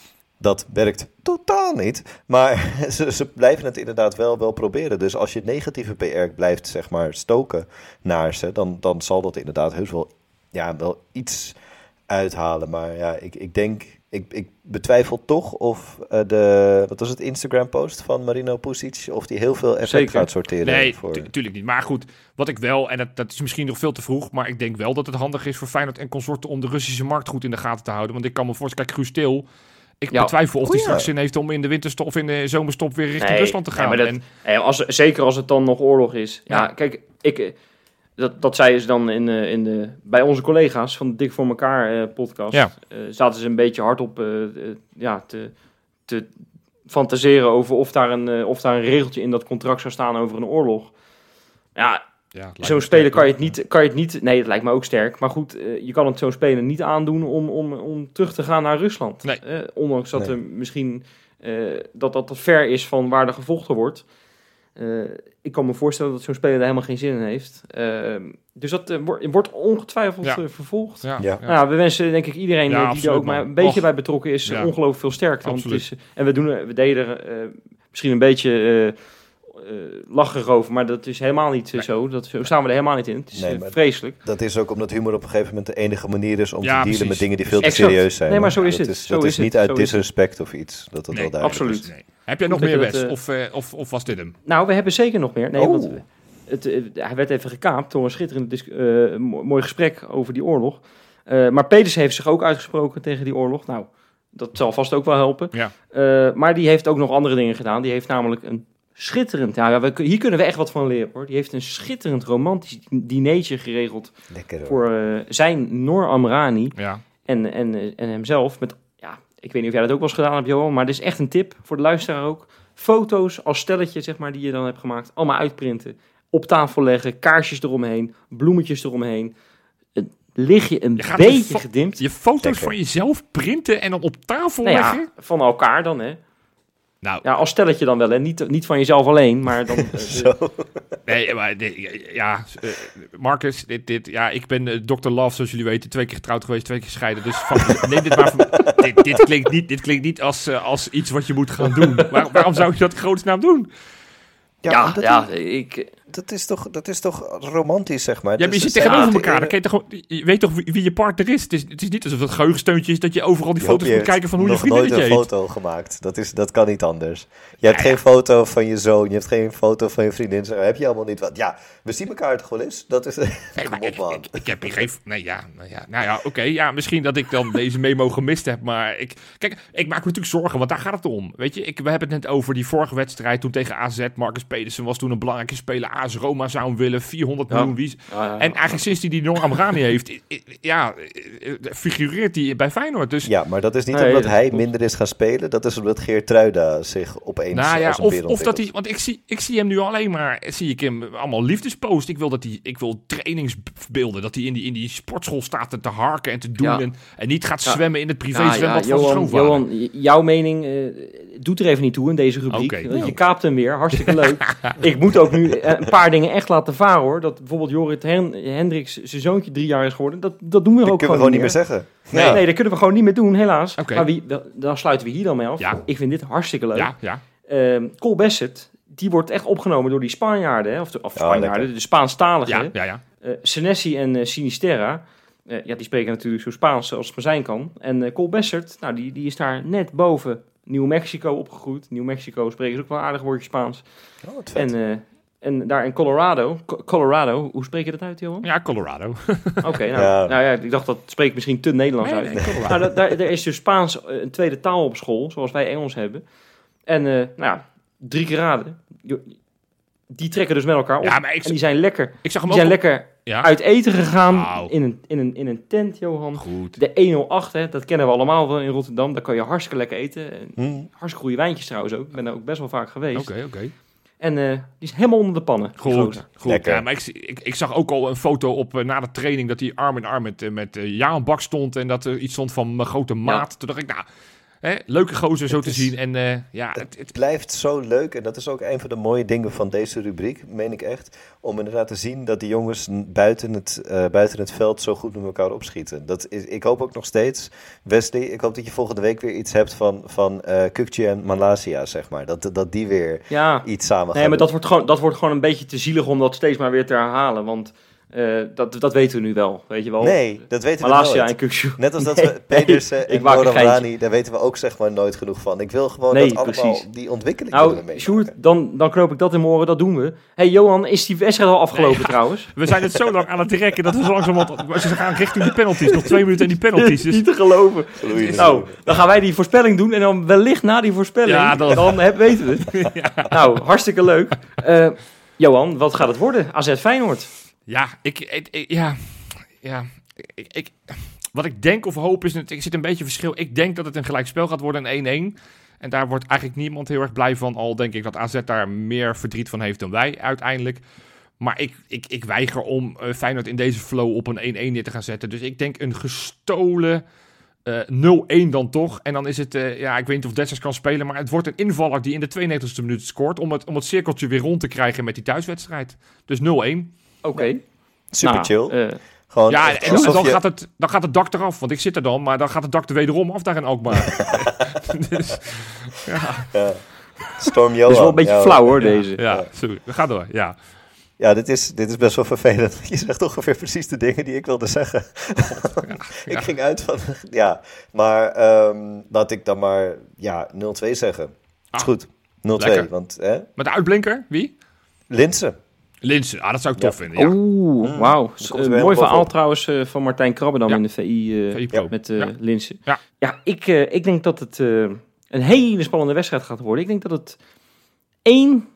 Dat werkt totaal niet. Maar ze, ze blijven het inderdaad wel, wel proberen. Dus als je negatieve P R blijft, zeg maar, stoken naar ze, dan, dan zal dat inderdaad heus wel, ja, wel iets uithalen. Maar ja, ik, ik denk, ik, ik betwijfel toch of uh, de, wat was het, Instagram-post van Marino Pusic, of die heel veel effect Zeker. gaat sorteren. Nee, voor... tu- tuurlijk niet. Maar goed, wat ik wel, en dat, dat is misschien nog veel te vroeg, maar ik denk wel dat het handig is voor Feyenoord en consorten om de Russische markt goed in de gaten te houden. Want ik kan me voorstellen, kijk, Guus Til, ik Ja. betwijfel of Oh, hij ja. straks zin heeft om in de winterstop of in de zomerstop weer richting Nee, Rusland te nee, gaan. maar dat- En, Hey, als, zeker als het dan nog oorlog is. Ja, Ja. kijk, ik, eh, dat, dat zeiden ze dan in, eh, in de, bij onze collega's van de Dik voor elkaar eh, podcast. Ja. Eh, zaten ze een beetje hardop eh, eh, ja, te, te fantaseren over of daar, een, eh, of daar een regeltje in dat contract zou staan over een oorlog. Ja, ja, het lijkt zo'n me speler sterk, kan je, hoor. het niet, kan je het niet... Nee, dat lijkt me ook sterk. Maar goed, eh, je kan het zo'n speler niet aandoen om, om, om terug te gaan naar Rusland. Nee. Eh, ondanks dat Nee. er misschien... eh, dat dat te ver is van waar er gevochten wordt. Uh, ik kan me voorstellen dat zo'n speler daar helemaal geen zin in heeft. Uh, dus dat uh, wordt, wordt ongetwijfeld ja. uh, vervolgd. Ja. Ja. Ja. Nou, we wensen denk ik iedereen ja, uh, die absoluut, er ook maar een beetje Och. bij betrokken is, ja. ongelooflijk veel sterkte. Want het is, en we, doen, we deden er uh, misschien een beetje uh, uh, lachen erover, maar dat is helemaal niet nee. zo. Dat, zo staan we er helemaal niet in. Het is nee, uh, vreselijk. Dat is ook omdat humor op een gegeven moment de enige manier is om ja, te dealen precies. met dingen die veel te exact. serieus zijn. Nee, maar zo is dat het. Is, zo dat is is niet het. uit zo disrespect of iets. Dat dat nee, wel duidelijk absoluut. is. Nee. Heb jij nog meer, Wes? Uh, of, uh, of, of was dit hem? Nou, we hebben zeker nog meer. Nee, oh. want we, het, uh, hij werd even gekaapt door een schitterend dis- uh, mooi gesprek over die oorlog. Uh, maar Pedersen heeft zich ook uitgesproken tegen die oorlog. Nou, dat zal vast ook wel helpen. Ja. Uh, maar die heeft ook nog andere dingen gedaan. Die heeft namelijk een schitterend... Ja, we, hier kunnen we echt wat van leren, hoor. Die heeft een schitterend romantisch dinertje geregeld. Lekker, hoor. Voor uh, zijn Noor Amrani ja. en, en, en hemzelf. Met, ja, ik weet niet of jij dat ook wel eens gedaan hebt, Johan, maar dit is echt een tip voor de luisteraar ook. Foto's als stelletje, zeg maar, die je dan hebt gemaakt. Allemaal uitprinten. Op tafel leggen, kaarsjes eromheen, bloemetjes eromheen. Het lichtje een je beetje fo- gedimd. Je foto's Lekker. van jezelf printen en dan op tafel nou leggen? Ja, van elkaar dan, hè. Nou, ja, als stelletje dan wel, hè. Niet, niet van jezelf alleen, maar dan... Zo. Nee, maar dit, ja, uh, Marcus, dit, dit, ja, ik ben uh, dokter Love, zoals jullie weten, twee keer getrouwd geweest, twee keer gescheiden. Dus van, neem dit maar van, dit, dit klinkt niet, dit klinkt niet als, uh, als iets wat je moet gaan doen. Waar, waarom zou je dat in godsnaam doen? Ja, ja, dat ja is, ik... Dat is, toch, dat is toch romantisch, zeg maar. Ja, maar je zit tegenover elkaar. Dan kan je, toch, je weet toch wie, wie je partner is. Het, is. het is niet alsof het geheugensteuntje is dat je overal die foto's moet kijken van hoe je vriendin je nog nooit een foto gemaakt. Dat, is, dat kan niet anders. Je hebt ja, geen ja. foto van je zoon. Je hebt geen foto van je vriendin. Zo heb je allemaal niet. Wat. Ja, we zien elkaar toch wel eens? Dat is... Nee, maar ik, ik, ik heb hier geen... Nee, ja, nou ja, nou ja oké. Okay, ja, misschien dat ik dan deze memo gemist heb. Maar ik... Kijk, ik maak me natuurlijk zorgen, want daar gaat het om. Weet je, ik, we hebben het net over die vorige wedstrijd toen tegen A Z. Marcus Pedersen was toen een belangrijke speler. A S Roma zou hem willen. vierhonderd ja. miljoen wies. Ja, ja, ja. En eigenlijk sinds hij die Noor Amrani heeft, ja, figureert hij bij Feyenoord. Dus... Ja, maar dat is niet nee, omdat hij klopt. minder is gaan spelen. Dat is omdat Geertruida zich opeens nou ja, als een of, of dat hij, want ik zie, ik zie hem nu alleen maar, zie ik hem allemaal liefdespost. Ik wil dat hij, ik wil trainingsbeelden, dat hij in die, in die sportschool staat te harken en te doen ja. en, en niet gaat ja. zwemmen in het privézwembad ja, ja, van zijn schoonvader. Johan, jouw mening uh, doet er even niet toe in deze rubriek. Okay. Je kaapt hem weer, hartstikke leuk. Ik moet ook nu een paar dingen echt laten varen, hoor. Dat bijvoorbeeld Jorrit Hen- Hendricks zijn zoontje drie jaar is geworden. Dat, dat doen we dat ook gewoon, gewoon niet meer zeggen. Nee, ja. nee, dat kunnen we gewoon niet meer doen, helaas. Okay. Maar wie, dan sluiten we hier dan mee af. Ja. Ik vind dit hartstikke leuk. Ja, ja. Uh, Cole Bassett, die wordt echt opgenomen door die Spanjaarden, hè? Of, de, of oh, Spanjaarden, de Spaanstaligen. Ja, ja, ja. Uh, Senesi en uh, Sinisterra. Uh, ja, die spreken natuurlijk zo Spaans als het maar zijn kan. En uh, Cole Bassett, nou, die, die is daar net boven New Mexico opgegroeid. New Mexico spreken ze ook wel een aardig woordje Spaans. Oh, wat vet. En... Uh, En daar in Colorado, Co- Colorado, hoe spreek je dat uit, Johan? Ja, Colorado. Oké, okay, nou, ja. nou ja, ik dacht dat spreekt misschien te Nederlands nee, uit. Nee, nou, daar, daar, er is dus Spaans een tweede taal op school, zoals wij Engels hebben. En uh, nou ja, drie keer raden. Die trekken dus met elkaar op. Ja, maar ik z- en die zijn lekker, ik zag hem die zijn lekker ja? uit eten gegaan wow. in, een, in, een, in een tent, Johan. Goed. De honderdachttien, hè, dat kennen we allemaal wel in Rotterdam. Daar kan je hartstikke lekker eten. Hmm. Hartstikke goede wijntjes trouwens ook. Ik ben daar ook best wel vaak geweest. Oké, okay, oké. Okay. En uh, die is helemaal onder de pannen. Goed, goed. Ja, maar ik, ik, ik zag ook al een foto op uh, na de training dat hij arm in arm met, uh, met uh, Jaan Bak stond en dat er uh, iets stond van mijn grote maat. Ja. Toen dacht ik, nou, hè, leuke gozer zo het te is, zien. En, uh, ja, het, het, het blijft zo leuk en dat is ook een van de mooie dingen van deze rubriek, meen ik echt. Om inderdaad te zien dat die jongens buiten het, uh, buiten het veld zo goed met elkaar opschieten. Dat is, ik hoop ook nog steeds, Wesley, ik hoop dat je volgende week weer iets hebt van, van uh, Kukçu en Malaysia, zeg maar. Dat, dat die weer ja. iets samen gaan Nee, maar doen. dat wordt, gewoon, dat wordt gewoon een beetje te zielig om dat steeds maar weer te herhalen, want... Uh, dat, dat weten we nu wel, weet je wel. Nee, dat weten Malaysia we nooit. en Kukçu. Net als dat nee, we Pedersen nee, en Noor-Amrani, daar weten we ook zeg maar nooit genoeg van. Ik wil gewoon nee, dat allemaal precies. Die ontwikkeling nou, meemaken. Sjoerd, dan, dan knoop ik dat in mijn oren, dat doen we. Hé hey, Johan, is die wedstrijd al afgelopen nee, trouwens? We zijn het zo lang aan het trekken dat we zo langzamerhand... Ze gaan richting die penalties, nog twee minuten en die penalties. Dus... Niet te geloven. Louis, nou, dan gaan wij die voorspelling doen en dan wellicht na die voorspelling, ja, dan, dan heb, weten we het. Ja. Nou, hartstikke leuk. Uh, Johan, wat gaat het worden? A Z Feyenoord. Ja, ik, ik, ik, ja, ja, ik, ik, wat ik denk of hoop is, ik zit een beetje verschil. Ik denk dat het een gelijkspel gaat worden, een één-één. En daar wordt eigenlijk niemand heel erg blij van. Al denk ik dat A Z daar meer verdriet van heeft dan wij uiteindelijk. Maar ik, ik, ik weiger om uh, Feyenoord in deze flow op een één-één neer te gaan zetten. Dus ik denk een gestolen Uh, nul-een dan toch. En dan is het, uh, ja, ik weet niet of Dessers kan spelen, maar het wordt een invaller die in de tweeënnegentigste minuut scoort om het, om het cirkeltje weer rond te krijgen met die thuiswedstrijd. Dus nul-een. Oké. Okay. Super nou, chill. Uh, Gewoon ja, en dan, dan, je... gaat het, dan gaat het dak eraf, want ik zit er dan, maar dan gaat het dak er wederom af daar in Alkmaar. dus, ja. ja. Storm Johan. Dat is wel een beetje ja, flauw hoor, ja, deze. Ja, ja, sorry. We gaan door, ja. Ja, dit is, dit is best wel vervelend. Je zegt ongeveer precies de dingen die ik wilde zeggen. Ja, ja. Ik ging uit van... Ja, maar um, laat ik dan maar ja, nul-twee zeggen. Ah, is goed. nul-twee, want... Hè? Met de uitblinker, wie? Linssen. Linssen, ah, dat zou ik tof ja. vinden, ja. Oeh, mm, wauw. Uh, mooi verhaal op. trouwens uh, van Martijn Krabbedam ja. in de V I, uh, V I ja. met uh, ja. Linssen. Ja, ja ik, uh, ik denk dat het uh, een hele spannende wedstrijd gaat worden. Ik denk dat het één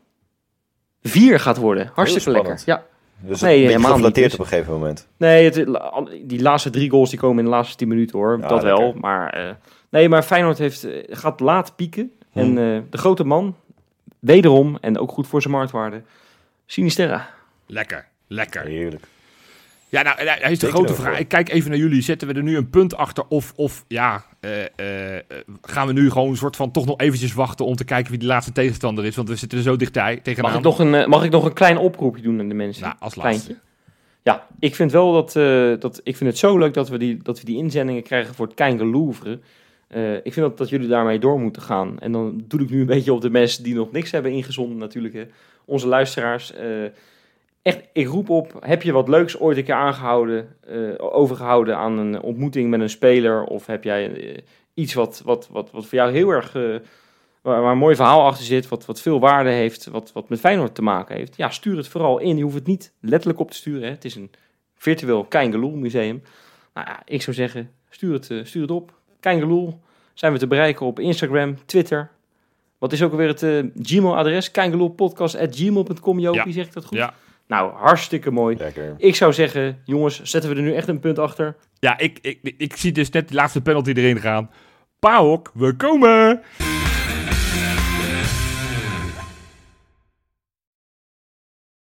vier gaat worden. Hartstikke lekker. Ja. Dus nee, het helemaal niet dus. Op een gegeven moment. Nee, het, die laatste drie goals die komen in de laatste tien minuten hoor. Ja, dat lekker. wel. Maar, uh, nee, maar Feyenoord heeft, uh, gaat laat pieken. Hmm. En uh, de grote man, wederom, en ook goed voor zijn marktwaarde, Sinisterra. Lekker, lekker. Heerlijk. Ja, nou, hij is de grote vraag. Voor. Ik kijk even naar jullie. Zetten we er nu een punt achter? Of, of ja, uh, uh, gaan we nu gewoon een soort van toch nog eventjes wachten om te kijken wie de laatste tegenstander is? Want we zitten er zo dichtbij tegenaan. Mag ik nog een, mag ik nog een klein oproepje doen aan de mensen? Nou, als laatste. Ja, ik vind wel dat, uh, dat... Ik vind het zo leuk dat we die, dat we die inzendingen krijgen voor het Kein Gelouvre. Uh, ik vind dat, dat jullie daarmee door moeten gaan. En dan doe ik nu een beetje op de mensen die nog niks hebben ingezonden natuurlijk. Hè. Onze luisteraars... Uh, Echt, ik roep op, heb je wat leuks ooit een keer aangehouden, uh, overgehouden aan een ontmoeting met een speler? Of heb jij uh, iets wat, wat, wat, wat voor jou heel erg, uh, waar, waar een mooi verhaal achter zit, wat, wat veel waarde heeft, wat, wat met Feyenoord te maken heeft? Ja, stuur het vooral in. Je hoeft het niet letterlijk op te sturen. Hè. Het is een virtueel Kein Geloel museum. Nou ja, ik zou zeggen, stuur het, uh, stuur het op. Kein Geloel zijn we te bereiken op Instagram, Twitter. Wat is ook alweer het uh, Gmail-adres? keingeloelpodcast at gmail dot com, Jopie, ja. Zeg ik dat goed? Ja. Nou, hartstikke mooi. Lekker. Ik zou zeggen, jongens, zetten we er nu echt een punt achter? Ja, ik, ik, ik zie dus net die laatste penalty erin gaan. Paok, we komen!